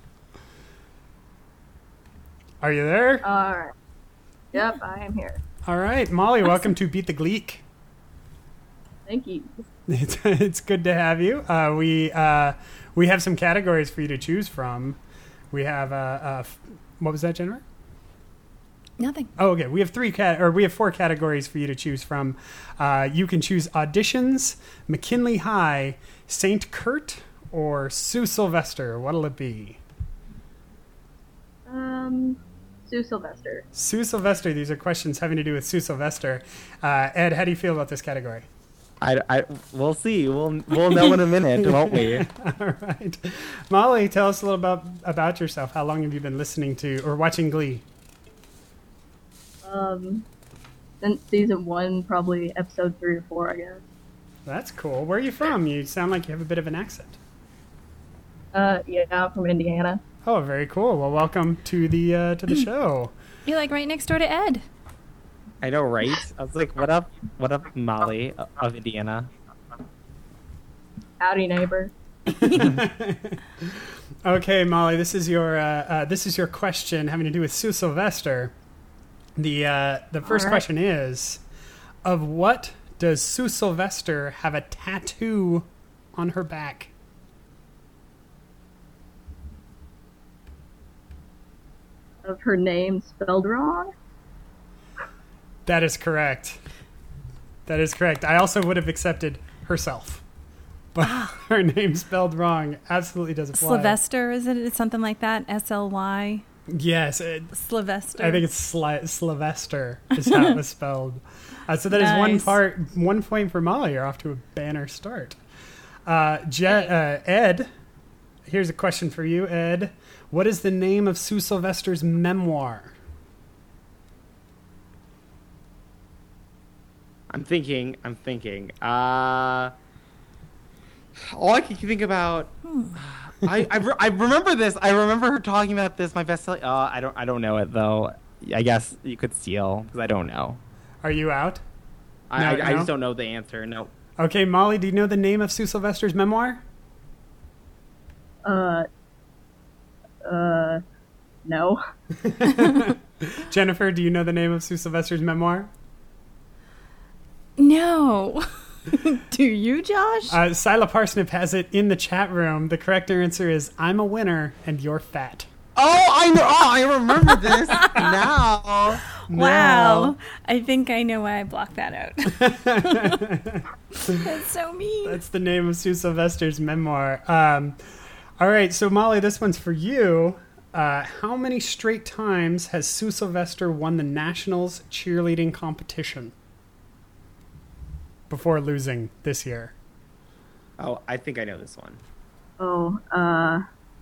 Are you there? All right. Yep, I am here. All right, Molly. Welcome to Beat the Gleek. Thank you. It's, it's good to have you. Uh, we uh, we have some categories for you to choose from. We have uh, uh, f- what was that, Jennifer? Nothing. Oh, okay. We have three cat or we have four categories for you to choose from. Uh, you can choose auditions, McKinley High, Saint Kurt, or Sue Sylvester. What'll it be? Um, Sue Sylvester. Sue Sylvester. These are questions having to do with Sue Sylvester. Uh, Ed, how do you feel about this category? I, I, we'll see. We'll we'll know in a minute, won't we? All right, Molly, tell us a little about about yourself. How long have you been listening to or watching Glee? Um, since season one, probably episode three or four, I guess. That's cool. Where are you from? You sound like you have a bit of an accent. Uh, yeah, I'm from Indiana. Oh, very cool. Well, welcome to the uh, to the show. You're like right next door to Ed. I know, right? I was like, "What up? What up, Molly of Indiana?" Howdy, neighbor. Okay, Molly, this is your uh, uh, this is your question having to do with Sue Sylvester. The uh, the first All right. question is, of what does Sue Sylvester have a tattoo on her back? Of her name spelled wrong? That is correct. That is correct. I also would have accepted herself, but her name spelled wrong absolutely doesn't apply. Sylvester, is it? It's something like that. S L Y. Yes, it, Sylvester. I think it's Sly, Sylvester is how it was spelled. Uh, so that is one Nice. part, one point for Molly. You're off to a banner start. Uh, Je- uh, Ed, here's a question for you, Ed. What is the name of Sue Sylvester's memoir? I'm thinking. I'm thinking. Uh, all I can think about. I I, re- I remember this. I remember her talking about this. My best. Uh, I don't. I don't know it though. I guess you could steal because I don't know. Are you out? I, No, I, I no? just don't know the answer. No. Okay, Molly, do you know the name of Sue Sylvester's memoir? Uh, uh, no. Jennifer, do you know the name of Sue Sylvester's memoir? No. Do you, Josh? Uh, Sila Parsnip has it in the chat room. The correct answer is I'm a winner and you're fat. Oh, I know. Oh, I remember this now. Wow. Now. I think I know why I blocked that out. That's so mean. That's the name of Sue Sylvester's memoir. Um, all right, so Molly, this one's for you. Uh, how many straight times has Sue Sylvester won the Nationals cheerleading competition before losing this year? Oh, I think I know this one. Oh, uh,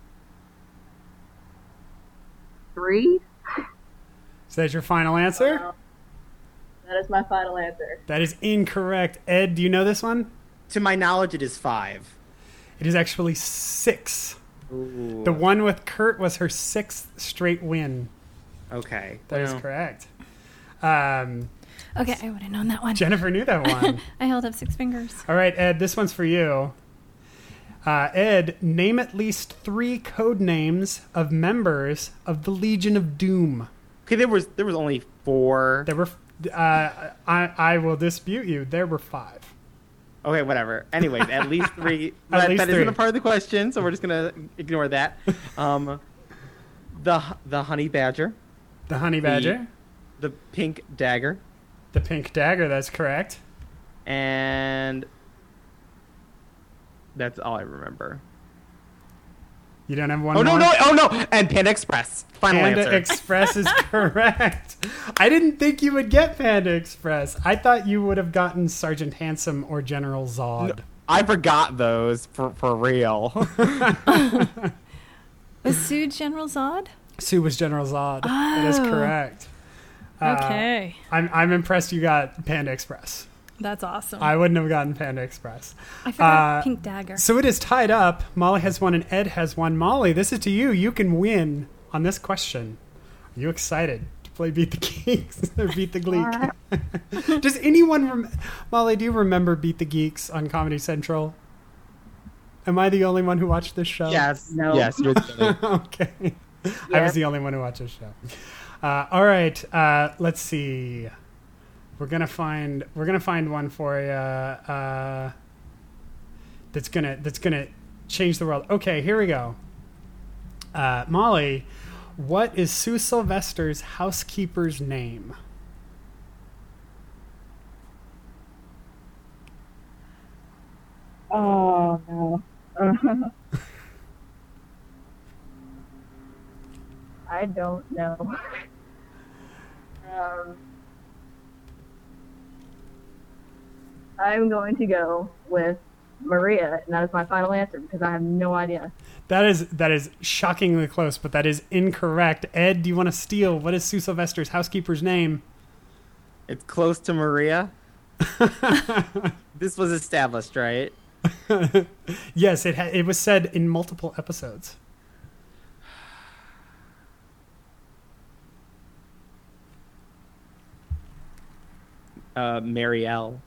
three? Is that your final answer? Uh, that is my final answer. That is incorrect. Ed, do you know this one? To my knowledge, it is five. It is actually six. Ooh. The one with Kurt was her sixth straight win. Okay. That is Well, correct. Um, Okay, I would have known that one. Jennifer knew that one. I held up six fingers. All right, Ed, this one's for you. Uh, Ed, name at least three code names of members of the Legion of Doom. Okay, there was there was only four. There were, uh, I, I will dispute you. There were five. Okay, whatever. Anyways, at least three. At But least that isn't three. a part of the question, so we're just gonna ignore that. Um, the the honey badger, The Honey Badger, the pink dagger, the Pink Dagger. That's correct. and that's all I remember. You don't have one Oh more? no no oh no! And Panda Express. Final Panda answer. Express is correct. I didn't think you would get Panda Express. I thought you would have gotten Sergeant Handsome or General Zod. I forgot those for for real. Was Sue General Zod? Sue was General Zod. That is Oh. correct. Uh, Okay. I'm I'm impressed you got Panda Express. That's awesome. I wouldn't have gotten Panda Express. I forgot uh, Pink Dagger. So it is tied up. Molly has one and Ed has one. Molly, this is to you. You can win on this question. Are you excited to play Beat the Geeks or Beat the Gleek. Alright. Does anyone, rem- Molly, do you remember Beat the Geeks on Comedy Central? Am I the only one who watched this show? Yes. No. Yes. You're the Okay. I was Yes. the only one who watched this show. Uh, all right. Uh, let's see. We're gonna find. We're gonna find one for you. Uh, that's gonna. That's gonna change the world. Okay. Here we go. Uh, Molly, what is Sue Sylvester's housekeeper's name? Oh no. I don't know. um, I'm going to go with Maria, and that is my final answer because I have no idea. That is that is shockingly close, but that is incorrect. Ed, do you want to steal? What is Sue Sylvester's housekeeper's name? It's close to Maria. This was established, right? Yes, it ha- it was said in multiple episodes. Uh, Marielle.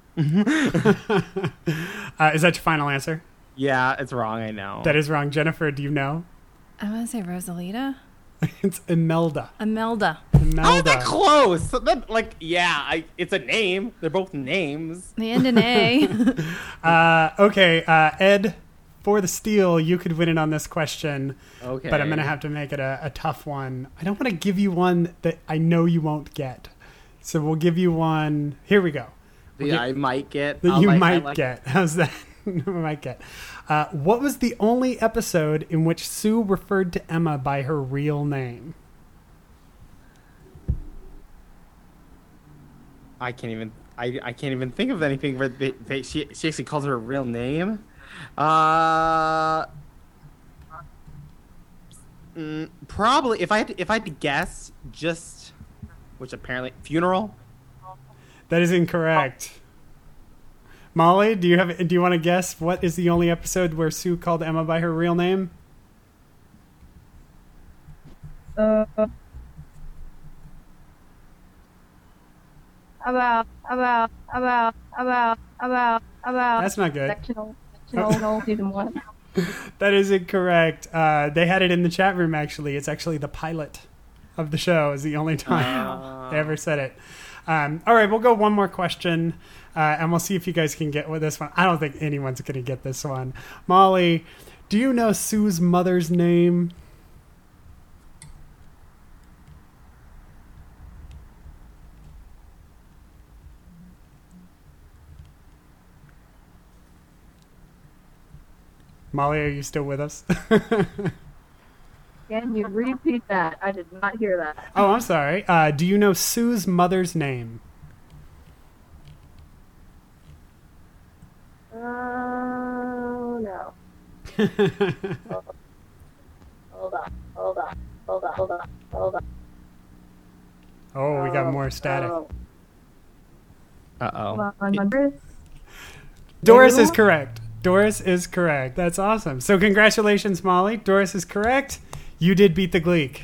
Uh, is that your final answer? Yeah, it's wrong. I know. That is wrong. Jennifer, do you know? I want to say Rosalita. It's Imelda. Imelda. How is Imelda. that close? That, like, yeah, I, it's a name. They're both names. The end in A. Uh, okay, uh, Ed, for the steal, you could win it on this question, Okay. but I'm going to have to make it a, a tough one. I don't want to give you one that I know you won't get. So we'll give you one. Here we go. We'll Yeah, get- I might get. that I'll you like- I might like- get. How's that? might get. Uh, what was the only episode in which Sue referred to Emma by her real name? I can't even. I, I can't even think of anything where they, they, she she actually calls her a real name. Uh, mm, probably if I had to, if I had to guess, just which apparently funeral. That is incorrect. Molly, do you have? Do you want to guess what is the only episode where Sue called Emma by her real name? Uh, about, about, about, about, about, about. That's not good. Sectional, sectional, season one. That is incorrect. Uh, they had it in the chat room. Actually, it's actually the pilot of the show. Is the only time they ever said it. Um, all right, we'll go one more question, uh, and we'll see if you guys can get with this one. I don't think anyone's going to get this one. Molly, do you know Sue's mother's name? Molly, are you still with us? Can you repeat that? I did not hear that. Oh, I'm sorry. Uh, do you know Sue's mother's name? Oh, no. Hold on, hold on, hold on, hold on, hold on. Oh, we got more static. Oh, Uh hold oh. on, Doris? Doris is Everyone? correct. Doris is correct. That's awesome. So congratulations, Molly. Doris is correct. You did beat the Gleek.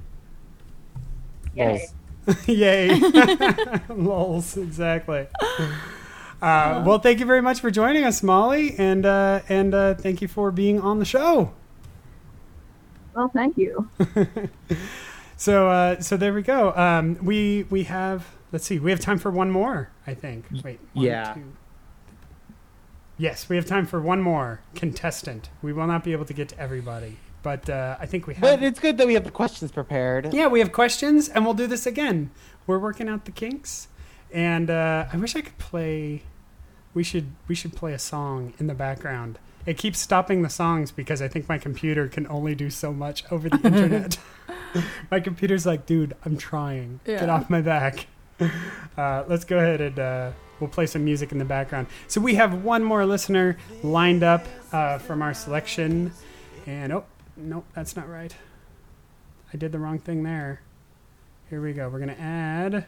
Yay. Yay. Lols, exactly. Uh, well, thank you very much for joining us, Molly, and uh, and uh, thank you for being on the show. Well, thank you. So uh, so there we go. Um, we we have let's see, we have time for one more. I think. Wait. One, Yeah. two. Yes, we have time for one more contestant. We will not be able to get to everybody, but uh, I think we have. But it's good that we have the questions prepared. Yeah, we have questions, and we'll do this again. We're working out the kinks, and uh, I wish I could play. We should we should play a song in the background. It keeps stopping the songs because I think my computer can only do so much over the internet. My computer's like, dude, I'm trying. Get Yeah. off my back. Uh, let's go ahead and uh, we'll play some music in the background. So we have one more listener lined up uh, from our selection, and oh, nope, that's not right. I did the wrong thing there. Here we go. We're gonna add.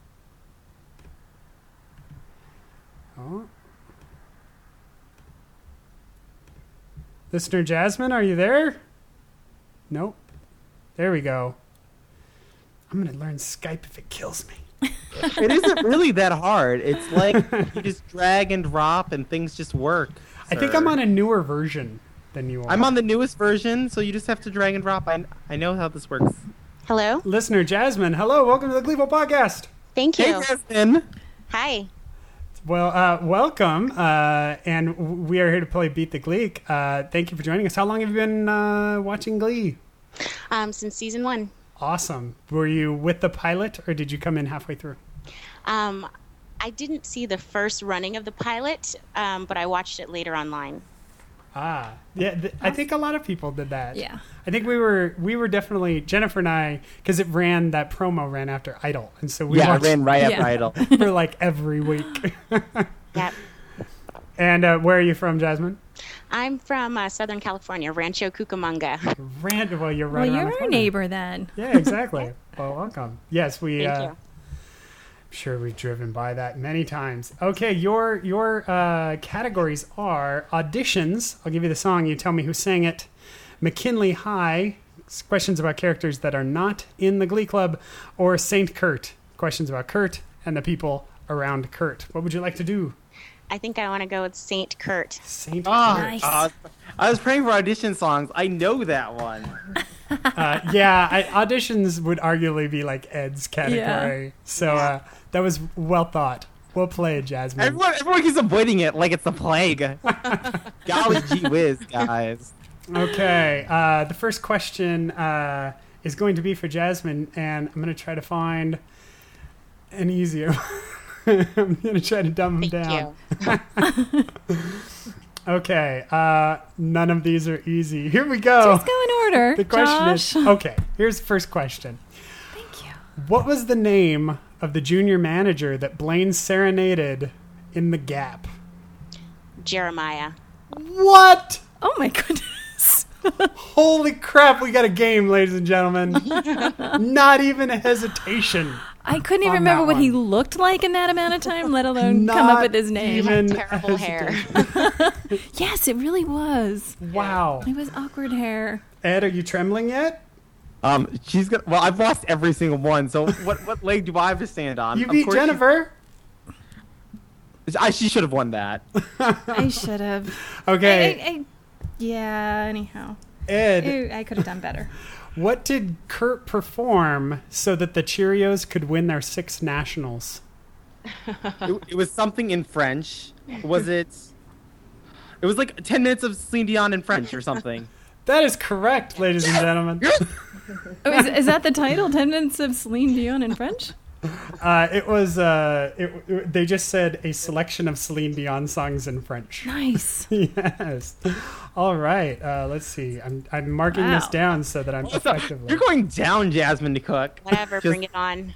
Oh. Listener Jasmine, are you there? Nope. There we go. I'm gonna learn Skype if it kills me. It isn't really that hard. It's like you just drag and drop and things just work. I think sir. I'm on a newer version than you are. I'm on the newest version, so you just have to drag and drop. I, I know how this works. Hello. Listener Jasmine, hello, welcome to the Gleeful Podcast. Thank you. Hey, Jasmine. Hi. Well, uh, welcome, uh, and w- we are here to play Beat the Gleek. Uh, thank you for joining us. How long have you been uh, watching Glee? Um, since season one. Awesome. Were you with the pilot, or did you come in halfway through? Um, I didn't see the first running of the pilot, um, but I watched it later online. Ah, yeah. Th- I think a lot of people did that. Yeah. I think we were we were definitely Jennifer and I, because it ran that promo ran after Idol, and so we Yeah, I watched ran right after Yeah. Idol. for like every week. Yep. And uh, where are you from, Jasmine? I'm from uh, Southern California, Rancho Cucamonga. Rand. Well, you're right Well, around you're the our corner. neighbor then. Yeah, exactly. Well, welcome. Yes, we. Thank uh, you. I'm sure we've driven by that many times. Okay, your your uh, categories are auditions. I'll give you the song. You tell me who sang it. McKinley High. Questions about characters that are not in the Glee Club, or Saint Kurt. Questions about Kurt and the people around Kurt. What would you like to do? I think I want to go with Saint Kurt. Saint Oh, Nice. uh, I was praying for audition songs. I know that one. Uh, yeah, I, auditions would arguably be like Ed's category. Yeah. So uh, that was well thought. Well played, Jasmine. Everyone, everyone keeps avoiding it like it's the plague. Golly gee whiz, guys. Okay, uh, the first question uh, is going to be for Jasmine, and I'm going to try to find an easier. I'm going to try to dumb them Thank down. you. Okay, uh, none of these are easy. Here we go. Just go in order. The question Josh. is okay. Here's the first question. Thank you. What was the name of the junior manager that Blaine serenaded in The Gap? Jeremiah. What? Oh my goodness. Holy crap! We got a game, ladies and gentlemen. Not even a hesitation. I couldn't even On remember that what he one. looked like in that amount of time, let alone come Not up with his name. even Terrible hair. Yes, it really was. Wow. It was awkward hair. Ed, are you trembling yet? Um, she's gonna. Well, I've lost every single one. So what? What leg do I have to stand on? You Of beat course she- Jennifer. I, she should have won that. I should have. Okay, I, I, I, yeah, anyhow. Ed, I, I could have done better. what did Kurt perform so that the Cheerios could win their six nationals? It, it was something in French. Was it? It was like ten minutes of Celine Dion in French or something. That is correct, ladies and gentlemen. Oh, is, is that the title? Ten Minutes of Celine Dion in French? Uh, it was. Uh, it, it- they just said a selection of Celine Dion songs in French. Nice. Yes. All right. Uh, let's see. I'm I'm marking this Wow. down so that I'm effectively. You're going down, Jasmine, to cook. Whatever, Just- bring it on.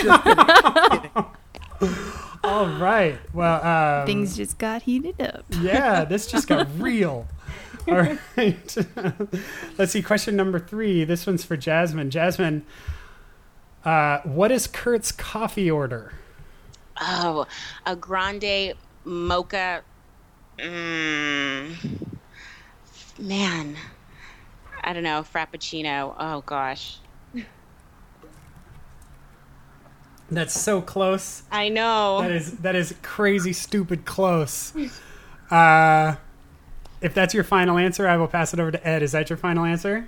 All right. Well, um, Things just got heated up. yeah, this just got real. All right. Let's see. Question number three. This one's for Jasmine. Jasmine, uh, what is Kurt's coffee order? Oh, a grande mocha. Mm, man, I don't know. Frappuccino. Oh gosh, That's so close. I know. That is that is crazy, stupid close. Uh, if that's your final answer, I will pass it over to Ed. Is that your final answer?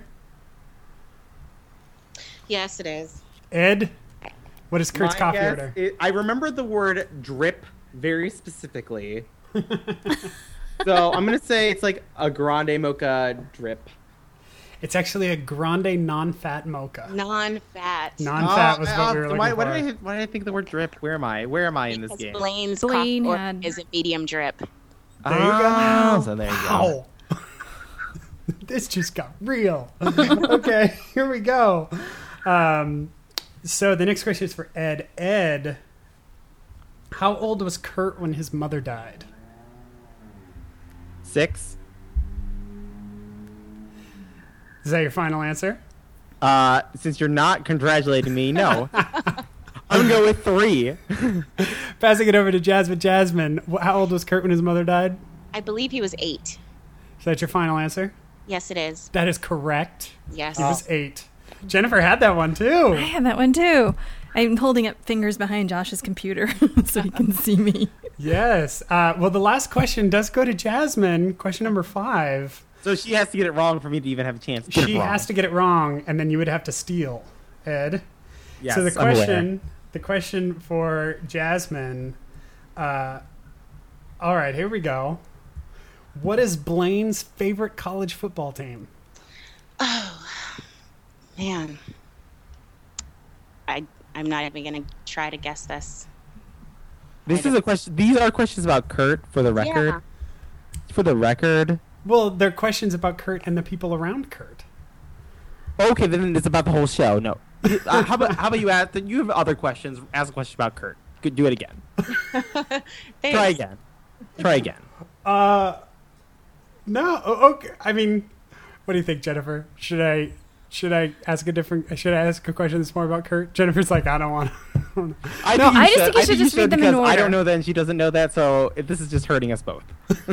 Yes, it is. Ed, what is Kurt's My coffee guess order? i- I remember the word drip very specifically. So I'm gonna say it's like a grande mocha drip. It's actually a grande non-fat mocha. Non-fat. Non-fat Oh, was uh, what we were looking why, for. why did I why did I think the word drip? Where am I? Where am I in this Because game? Blaine's Blaine coffee order had- is a medium drip. There you go. Oh, so there you go. Wow. This just got real. Okay, here we go. Um, so the next question is for Ed. Ed, how old was Kurt when his mother died? Six. Is that your final answer? Uh, since you're not congratulating me, no. I'm gonna go with three. Passing it over to Jasmine. Jasmine, wh- how old was Kurt when his mother died? I believe he was eight. Is that your final answer? Yes, it is. That is correct. Yes. He was eight. Jennifer had that one I too. had that one too. I'm holding up fingers behind Josh's computer so he can see me. Yes. Uh, well, the last question does go to Jasmine. Question number five. So she has to get it wrong for me to even have a chance. To get She it wrong. has to get it wrong, and then you would have to steal, Ed. Yes, so the I'm aware. question, the question for Jasmine. Uh, all right, here we go. What is Blaine's favorite college football team? Oh, man. I, I'm not even going to try to guess this. This is a question. These are questions about Kurt for the record. Yeah. For the record. Well, they're questions about Kurt and the people around Kurt. Okay, then it's about the whole show. No. Uh, how about how about you ask? You have other questions. Ask a question about Kurt. Good, do it again. Try again. Try again. Uh, no. o- Okay. I mean, what do you think, Jennifer? Should I should I ask a different? Should I ask a question that's more about Kurt? Jennifer's like, I don't want. to. I No, think you I just think you should just read them in because I order. don't know that and she doesn't know that, so if this is just hurting us both.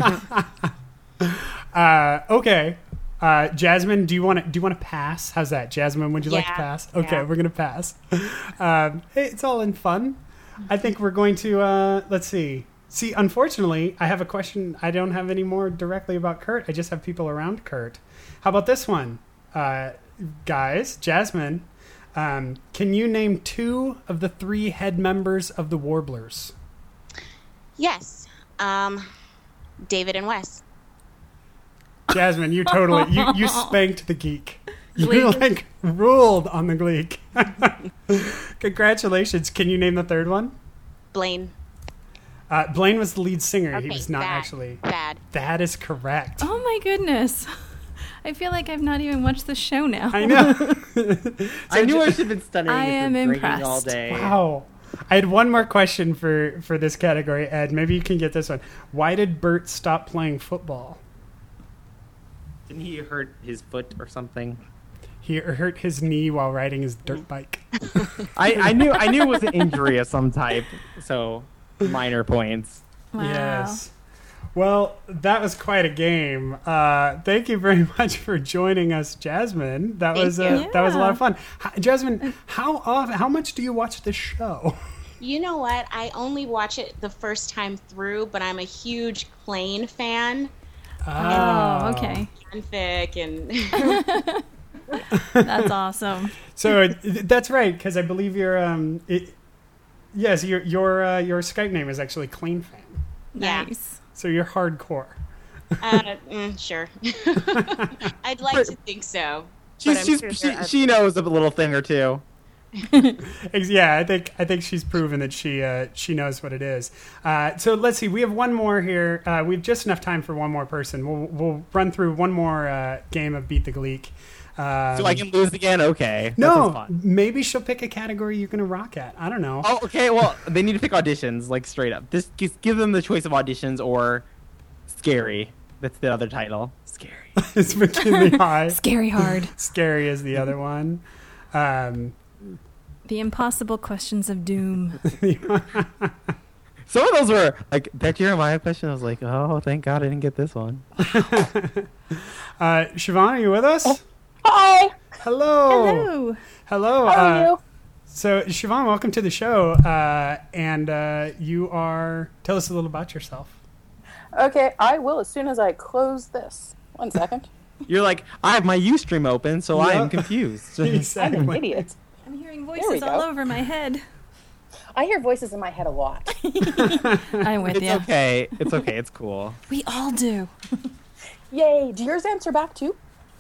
Uh, okay. Uh, Jasmine, do you want to do you want to pass? How's that, Jasmine? Would you like to Yeah, pass? Okay, yeah. we're gonna pass. Um, hey, it's all in fun. I think we're going to uh, let's see. See, unfortunately, I have a question. I don't have any more directly about Kurt. I just have people around Kurt. How about this one, uh, guys? Jasmine, um, can you name two of the three head members of the Warblers? Yes. Um, David and Wes. Jasmine, you totally you, you spanked the geek. You Gleek. like ruled on the Gleek. Congratulations. Can you name the third one? Blaine. Uh, Blaine was the lead singer. Okay, he was not Thad. actually. Thad. That is correct. Oh my goodness. I feel like I've not even watched the show now. I know. I knew I should have been studying I this am and drinking impressed. all day. Wow. I had one more question for, for this category, Ed. Maybe you can get this one. Why did Bert stop playing football? Didn't he hurt his foot or something? He hurt his knee while riding his dirt bike. I, I knew I knew it was an injury of some type, so minor points. Wow. Yes. Well, that was quite a game. Uh, thank you very much for joining us, Jasmine. That Thank was uh, you. that was a lot Yeah. of fun. H- Jasmine, how often, how much do you watch this show? You know what? I only watch it the first time through, but I'm a huge Klain fan. Oh, okay. Fanfic and That's awesome. So uh, that's right, because I believe your um, it, yes, your your uh, your Skype name is actually Clean Fan. Yeah. Nice. So you're hardcore. uh, mm, sure. I'd like to think so. but She's, I'm she's, sure she, there are- she knows a little thing or two. Ex- Yeah, I think I think she's proven that she uh, she knows what it is. Uh, so let's see. We have one more here. Uh, we have just enough time for one more person. We'll we'll run through one more uh, game of Beat the Gleek. Um, So I can lose again? Okay. That no, sounds fun. maybe she'll pick a category you're gonna rock at. I don't know. Oh, okay. Well, they need to pick auditions, like straight up. This just give them the choice of auditions or scary. That's the other title. Scary. It's McKinley High. Scary hard. Scary is the other one. Um, The impossible questions of doom. Some of those were like that Jeremiah question. I was like, oh, thank God I didn't get this one. uh, Siobhan, are you with us? Hi. Hello. Hello. Hello. How are uh, you? So, Siobhan, welcome to the show. Uh, and uh, you are. Tell us a little about yourself. Okay, I will as soon as I close this. One second. You're like, I have my Ustream open, so I am Yep. confused. I'm an Exactly. idiot. I'm hearing we voices all go. over my head. I hear voices in my head a lot. I'm with It's you. okay. It's okay. It's cool. We all do. Yay! Do yours answer back too?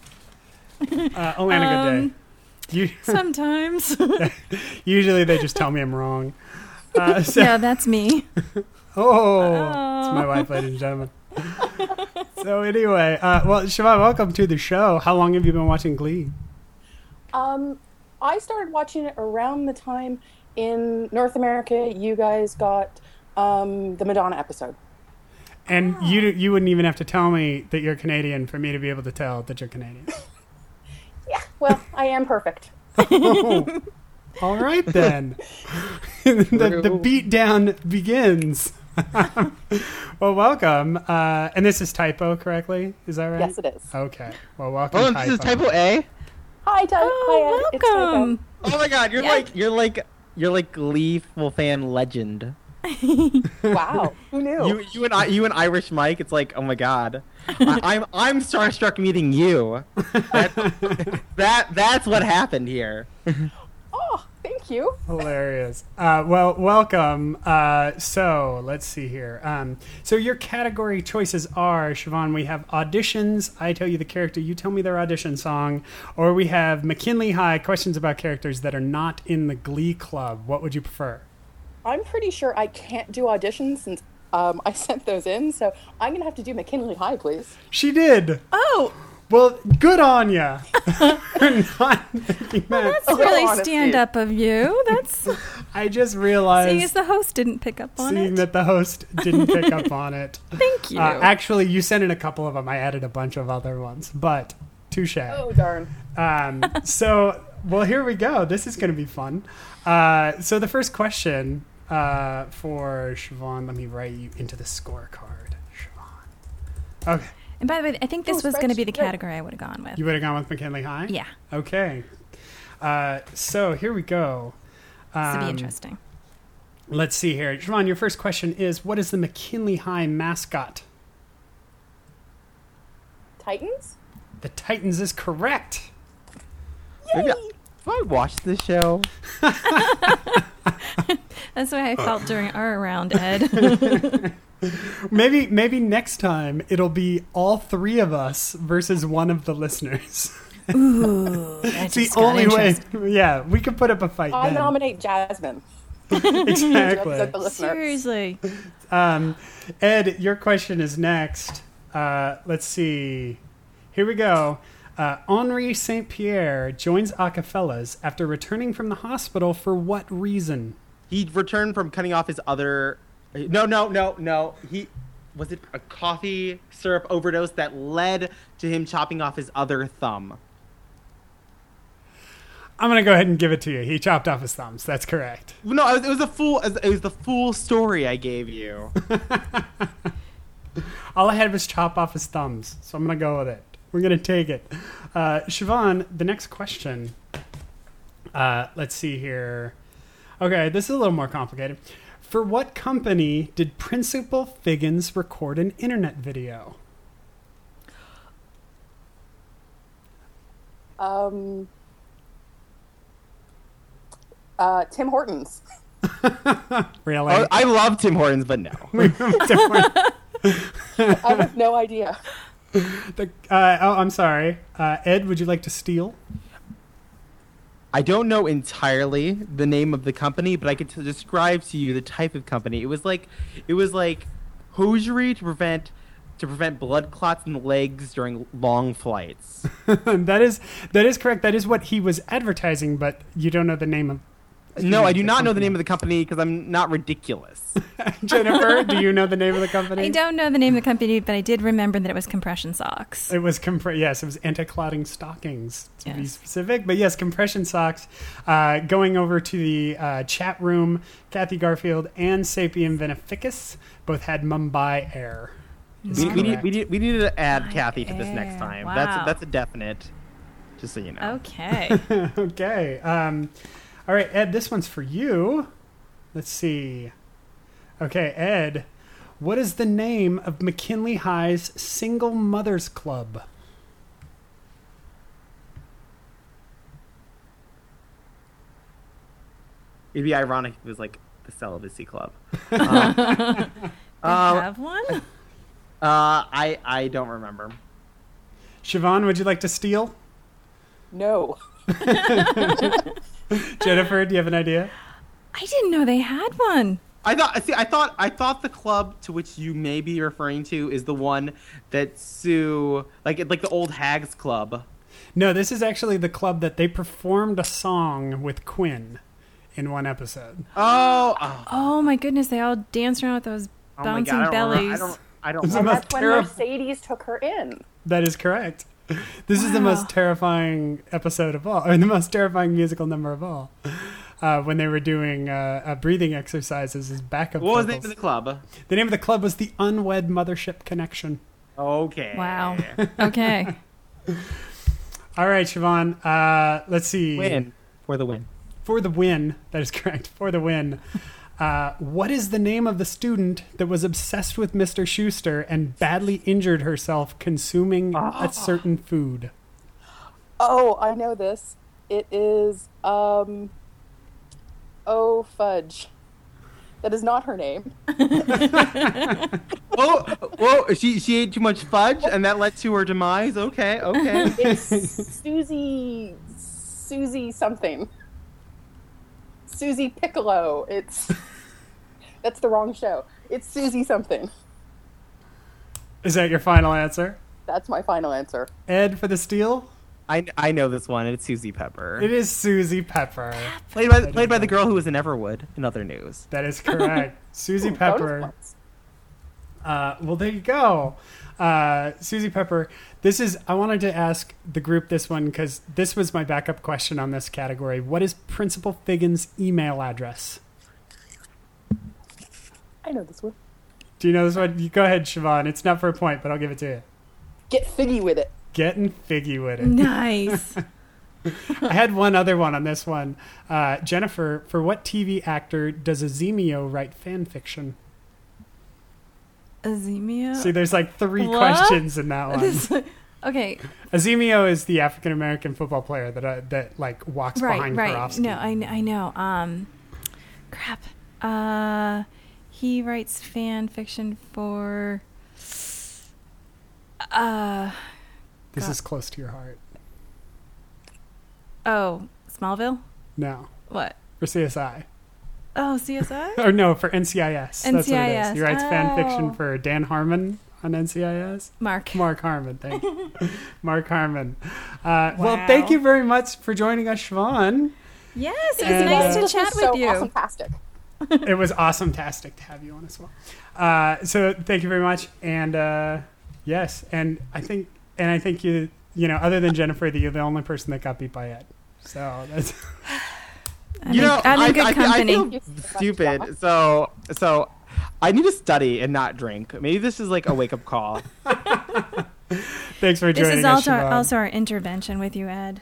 Uh, Alana, good Um, day. You, Sometimes. usually they just tell me I'm wrong. Uh, so, Yeah, that's me. Oh, it's my wife, ladies and gentlemen. So anyway, uh, well, Siobhan, welcome to the show. How long have you been watching Glee? Um, I started watching it around the time in North America you guys got um, the Madonna episode. And you you wouldn't even have to tell me that you're Canadian for me to be able to tell that you're Canadian. Yeah, well, I am perfect. Oh, all right then. the, the beat down begins. Well, welcome. Uh, and this is Typo, correctly? Is that right? Yes, it is. Okay. Well, welcome, Oh, Typo. this is typo A? Hi, Ty. Oh, Hi, Ed. It's Tycho. welcome. Oh my God, you're Yeah. like you're like you're like Gleeful fan legend. Wow, who knew? You you and I you and Irish Mike. It's like, oh my God, I, I'm I'm starstruck meeting you. That, that that's what happened here. Oh, thank you. Hilarious. Uh, well, welcome. Uh, so let's see here. Um, so your category choices are, Siobhan, we have auditions. I tell you the character, you tell me their audition song. Or we have McKinley High, questions about characters that are not in the Glee Club. What would you prefer? I'm pretty sure I can't do auditions since um, I sent those in, so I'm gonna have to do McKinley High, please. She did. Oh, Well, good on ya. Not thinking that. that's really honesty. stand up of you. That's I just realized, seeing as the host didn't pick up on seeing it. that the host didn't pick up on it. Thank you. Uh, actually, you sent in a couple of them. I added a bunch of other ones, but touche. Oh darn. Um, so, well, here we go. This is going to be fun. Uh, so the first question uh, for Siobhan, let me write you into the scorecard. Siobhan. Okay. And by the way, I think this Oh, was going to be the spreadsheet. category I would have gone with. You would have gone with McKinley High? Yeah, Okay. Uh, so here we go. this would be Um, interesting. Let's see here. Siobhan, your first question is, what is the McKinley High mascot? Titans? The Titans is correct. Maybe I, have I watched this show? That's the way I felt during our round, Ed. Maybe maybe next time it'll be all three of us versus one of the listeners. Ooh, that It's the just got only way. interesting. Yeah, we could put up a fight I then. nominate Jasmine. Exactly. Represent the listeners. Seriously. Um, Ed, your question is next. Uh, let's see. Here we go. Uh, Henri Saint Pierre joins Acafellas after returning from the hospital for what reason? He returned from cutting off his other. No, no, no, no. He was it a coffee syrup overdose that led to him chopping off his other thumb. I'm gonna go ahead and give it to you. He chopped off his thumbs. That's correct. No, it was, it was a full. It was the full story I gave you. All I had was chop off his thumbs, so I'm gonna go with it. We're gonna take it. Uh, Siobhan, the next question. Uh, let's see here. Okay, this is a little more complicated. For what company did Principal Figgins record an internet video? Um, uh, Tim Hortons. Really? Oh, I love Tim Hortons, but no. I have no idea. The, uh, oh, I'm sorry. Uh, Ed, would you like to steal? I don't know entirely the name of the company, but I could t- describe to you the type of company. It was like, it was like hosiery to prevent to prevent blood clots in the legs during long flights. that is that is correct. That is what he was advertising, but you don't know the name of. No, I do the not know the company. name of the company because I'm not ridiculous. Jennifer, do you know the name of the company? I don't know the name of the company, but I did remember that it was compression socks. It was compre- yes, it was anti-clotting stockings to be Yes. specific. But yes, compression socks. Uh, going over to the uh, chat room, Kathy Garfield and Sapien Beneficus both had Mumbai Air. Is we, we need correct. we need we need to add My Kathy to this next air. time. Wow. That's that's a definite. Just so you know. Okay. Okay. Um, all right, Ed, this one's for you. Let's see. Okay, Ed, what is the name of McKinley High's Single Mothers Club? It'd be ironic if it was like the celibacy club. Um, They um, have one? uh, I I don't remember. Siobhan, would you like to steal? No. Jennifer, do you have an idea? I didn't know they had one. I thought see I thought I thought the club to which you may be referring to is the one that Sue like like the old Hags Club. No, this is actually the club that they performed a song with Quinn in one episode. Oh, oh, Oh my goodness, they all danced around with those oh my bouncing God, I don't remember- bellies. I don't I don't It's the And most that's when terrible. Mercedes took her in. That is correct. This is the Wow. most terrifying episode of all, or the most terrifying musical number of all. Uh, when they were doing uh, uh, breathing exercises as backup What was the vocals. name of the club? The name of the club was the Unwed Mothership Connection. Okay. Wow. Okay. All right, Siobhan. Uh, let's see. Win. For the win. For the win. That is correct. For the win. Uh, what is the name of the student that was obsessed with Mister Schuster and badly injured herself consuming a certain food? Oh, I know this. It is, um... Oh, fudge. That is not her name. Oh, whoa! She she ate too much fudge, and that led to her demise. Okay, okay. It's Susie... Susie something. Susie Piccolo. It's... That's the wrong show. It's Susie something. Is that your final answer? That's my final answer. Ed for the steal? I, I know this one. It's Susie Pepper. It is Susie Pepper. Played by played by the girl who was in Everwood. In other news. That is correct. Susie Ooh, Pepper. bonus points. Uh, well, there you go. Uh, Susie Pepper. This is, I wanted to ask the group this one because this was my backup question on this category. What is Principal Figgin's email address? I know this one. Do you know this one? You go ahead, Siobhan. It's not for a point, but I'll give it to you. Get figgy with it. Getting figgy with it. Nice. I had one other one on this one. Uh, Jennifer, for what T V actor does Azimio write fan fiction? Azimio? See, there's like three What? questions in that one. This- okay, Azimio is the African American football player that uh, that like walks right, behind right. Karofsky. No, I, kn- I know. Um, crap. Uh, he writes fan fiction for. Uh, This God. is close to your heart. oh, Smallville? No, What? for C S I. Oh, C S I? Or no, for N C I S. That's what it NCIS. is. He writes fan fiction Oh. for Dan Harmon on N C I S. Mark. Mark Harmon, thank you. Mark Harmon. Uh, Well, Wow. thank you very much for joining us, Siobhan. Yes, it was And, nice uh, to This chat was with so you. awesome-tastic. It was awesome-tastic to have you on as well. Uh, so thank you very much. And uh, yes, and I think, and I think you, you know, other than Jennifer, that you're the only person that got beat by Ed. So that's. I'm You in, know, I'm in I, good I, I company. feel stupid. So so, I need to study and not drink. Maybe this is like a wake up call. Thanks for This joining is us, also our, Siobhan. also our intervention with you, Ed.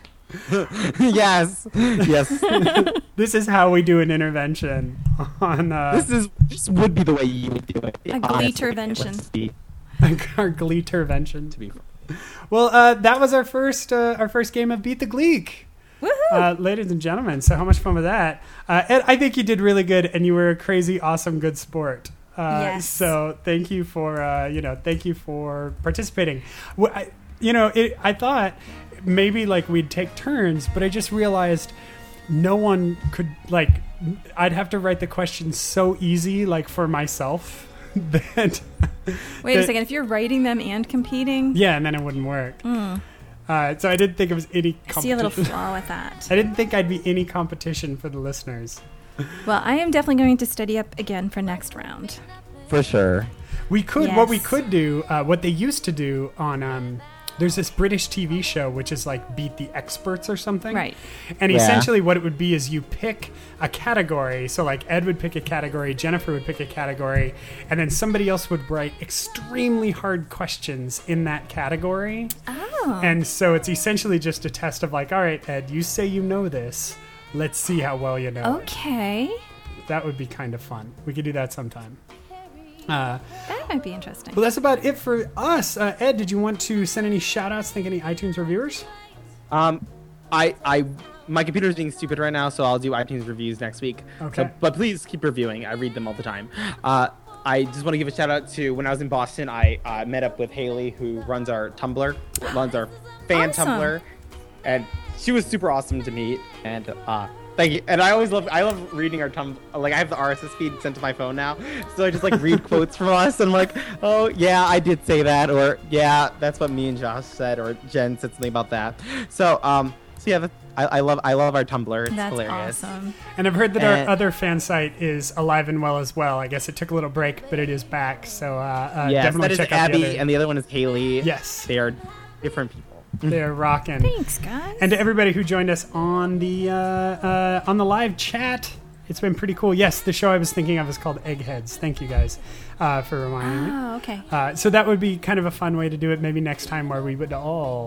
Yes, yes. This is how we do an intervention on uh, This is this would be the way you would do it. A honestly. gleetervention. Let's be- our Gleetervention. To be Well, uh, that was our first uh, our first game of Beat the Gleek. Woohoo! Uh, ladies and gentlemen, so how much fun was that? Uh, Ed, I think you did really good, and you were a crazy, awesome, good sport. Uh, Yes. So thank you for uh, you know thank you for participating. Well, I, you know, it, I thought maybe like we'd take turns, but I just realized no one could like. I'd have to write the questions so easy, like for myself. that Wait a that- second. If you're writing them and competing, Yeah, and then it wouldn't work. mm, Uh, so I didn't think it was any I see a little competition. flaw with that. I didn't think I'd be any competition for the listeners. Well, I am definitely going to study up again for next round. For sure. We could, what we Yes. could do, uh, what they used to do on, um, there's this British T V show which is like Beat the Experts or something. Right. And Yeah. essentially what it would be is you pick a category. So like Ed would pick a category, Jennifer would pick a category, and then somebody else would write extremely hard questions in that category. Oh. And so it's essentially just a test of like, all right, Ed, you say you know this. Let's see how well you know it. Okay. That would be kind of fun. We could do that sometime. Uh, That might be interesting. well, that's about it for us. Uh, Ed, did you want to send any shout outs, think any iTunes reviewers? Um, I I my computer's being stupid right now, so I'll do iTunes reviews next week. Okay. So, but please keep reviewing. I read them all the time. Uh, I just want to give a shout out to when I was in Boston. I uh, met up with Haley, who runs our Tumblr, runs our fan Awesome. Tumblr, and she was super awesome to meet. And uh, thank you. And I always love I love reading our Tumblr. Like I have the R S S feed sent to my phone now, so I just like read quotes from us and I'm like, oh yeah, I did say that, or yeah, that's what me and Josh said, or Jen said something about that. So um, so yeah, that, I, I love I love our Tumblr. It's That's hilarious. awesome. And I've heard that And- our other fan site is alive and well as well. I guess it took a little break, but it is back. So uh, uh, Yes, definitely that is check out Abby, the other. and the other one is Haley. Yes. They are different people. They're rocking. Thanks, guys. And to everybody who joined us on the uh, uh, on the live chat, it's been pretty cool. Yes, the show I was thinking of is called Eggheads. Thank you guys uh, for reminding me. Oh, okay. Uh, so that would be kind of a fun way to do it maybe next time, where we would all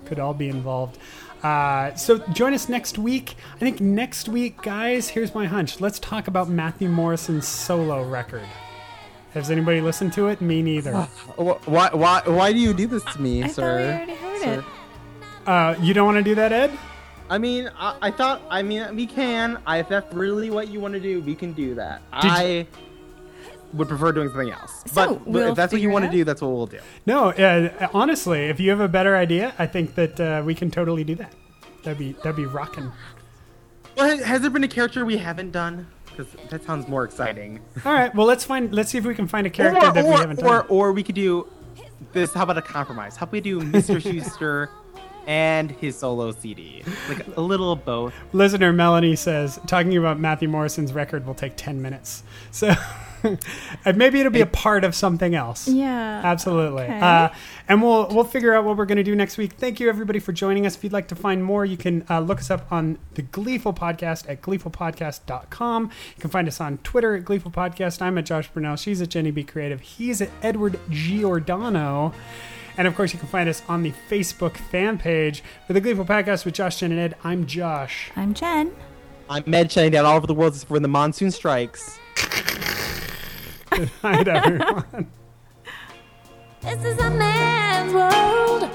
could all be involved. Uh, so join us next week. I think next week, guys, here's my hunch. Let's talk about Matthew Morrison's solo record. Has anybody listened to it? Me neither. Why, why, why do you do this to me, I sir? thought we already heard Sir. it. Uh, you don't want to do that, Ed? I mean, I, I thought, I mean, we can. I, if that's really what you want to do, we can do that. Did I would prefer doing something else. So, but, but we'll if that's what you figure want it to out? do, that's what we'll do. No, uh, honestly, if you have a better idea, I think that uh, we can totally do that. That'd be that'd be rocking. Well, has, has there been a character we haven't done? Because that sounds more exciting. All right, well let's find let's see if we can find a character or, that or, we haven't or, done. or we could do this. How about a compromise? How about we do Mister Schuster and his solo C D? Like a little of both. Listener Melanie says talking about Matthew Morrison's record will take ten minutes. So and maybe it'll be a part of something else. Yeah. Absolutely. Okay. Uh, and we'll we'll figure out what we're going to do next week. Thank you everybody for joining us. If you'd like to find more, you can uh, look us up on the Gleeful Podcast at gleeful podcast dot com. You can find us on Twitter at Gleeful Podcast. I'm at Josh Burnell. She's at Jenny B Creative. He's at Edward Giordano. And of course, you can find us on the Facebook fan page for the Gleeful Podcast with Josh, Jen, and Ed. I'm Josh. I'm Jen. I'm Med shutting down all over the world when the monsoon strikes. Good night, everyone. This is a man's world,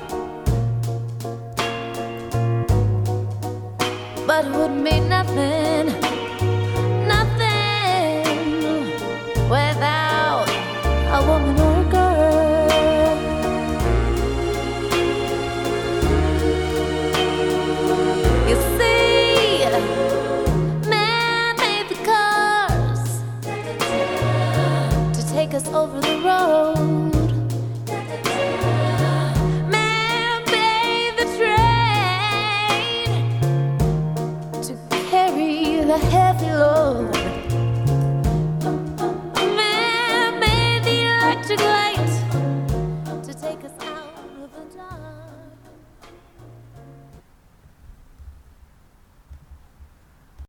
but it would mean nothing, nothing without a woman or a girl. You see, man made the cars to take us over the road. Man made the train to carry the heavy load.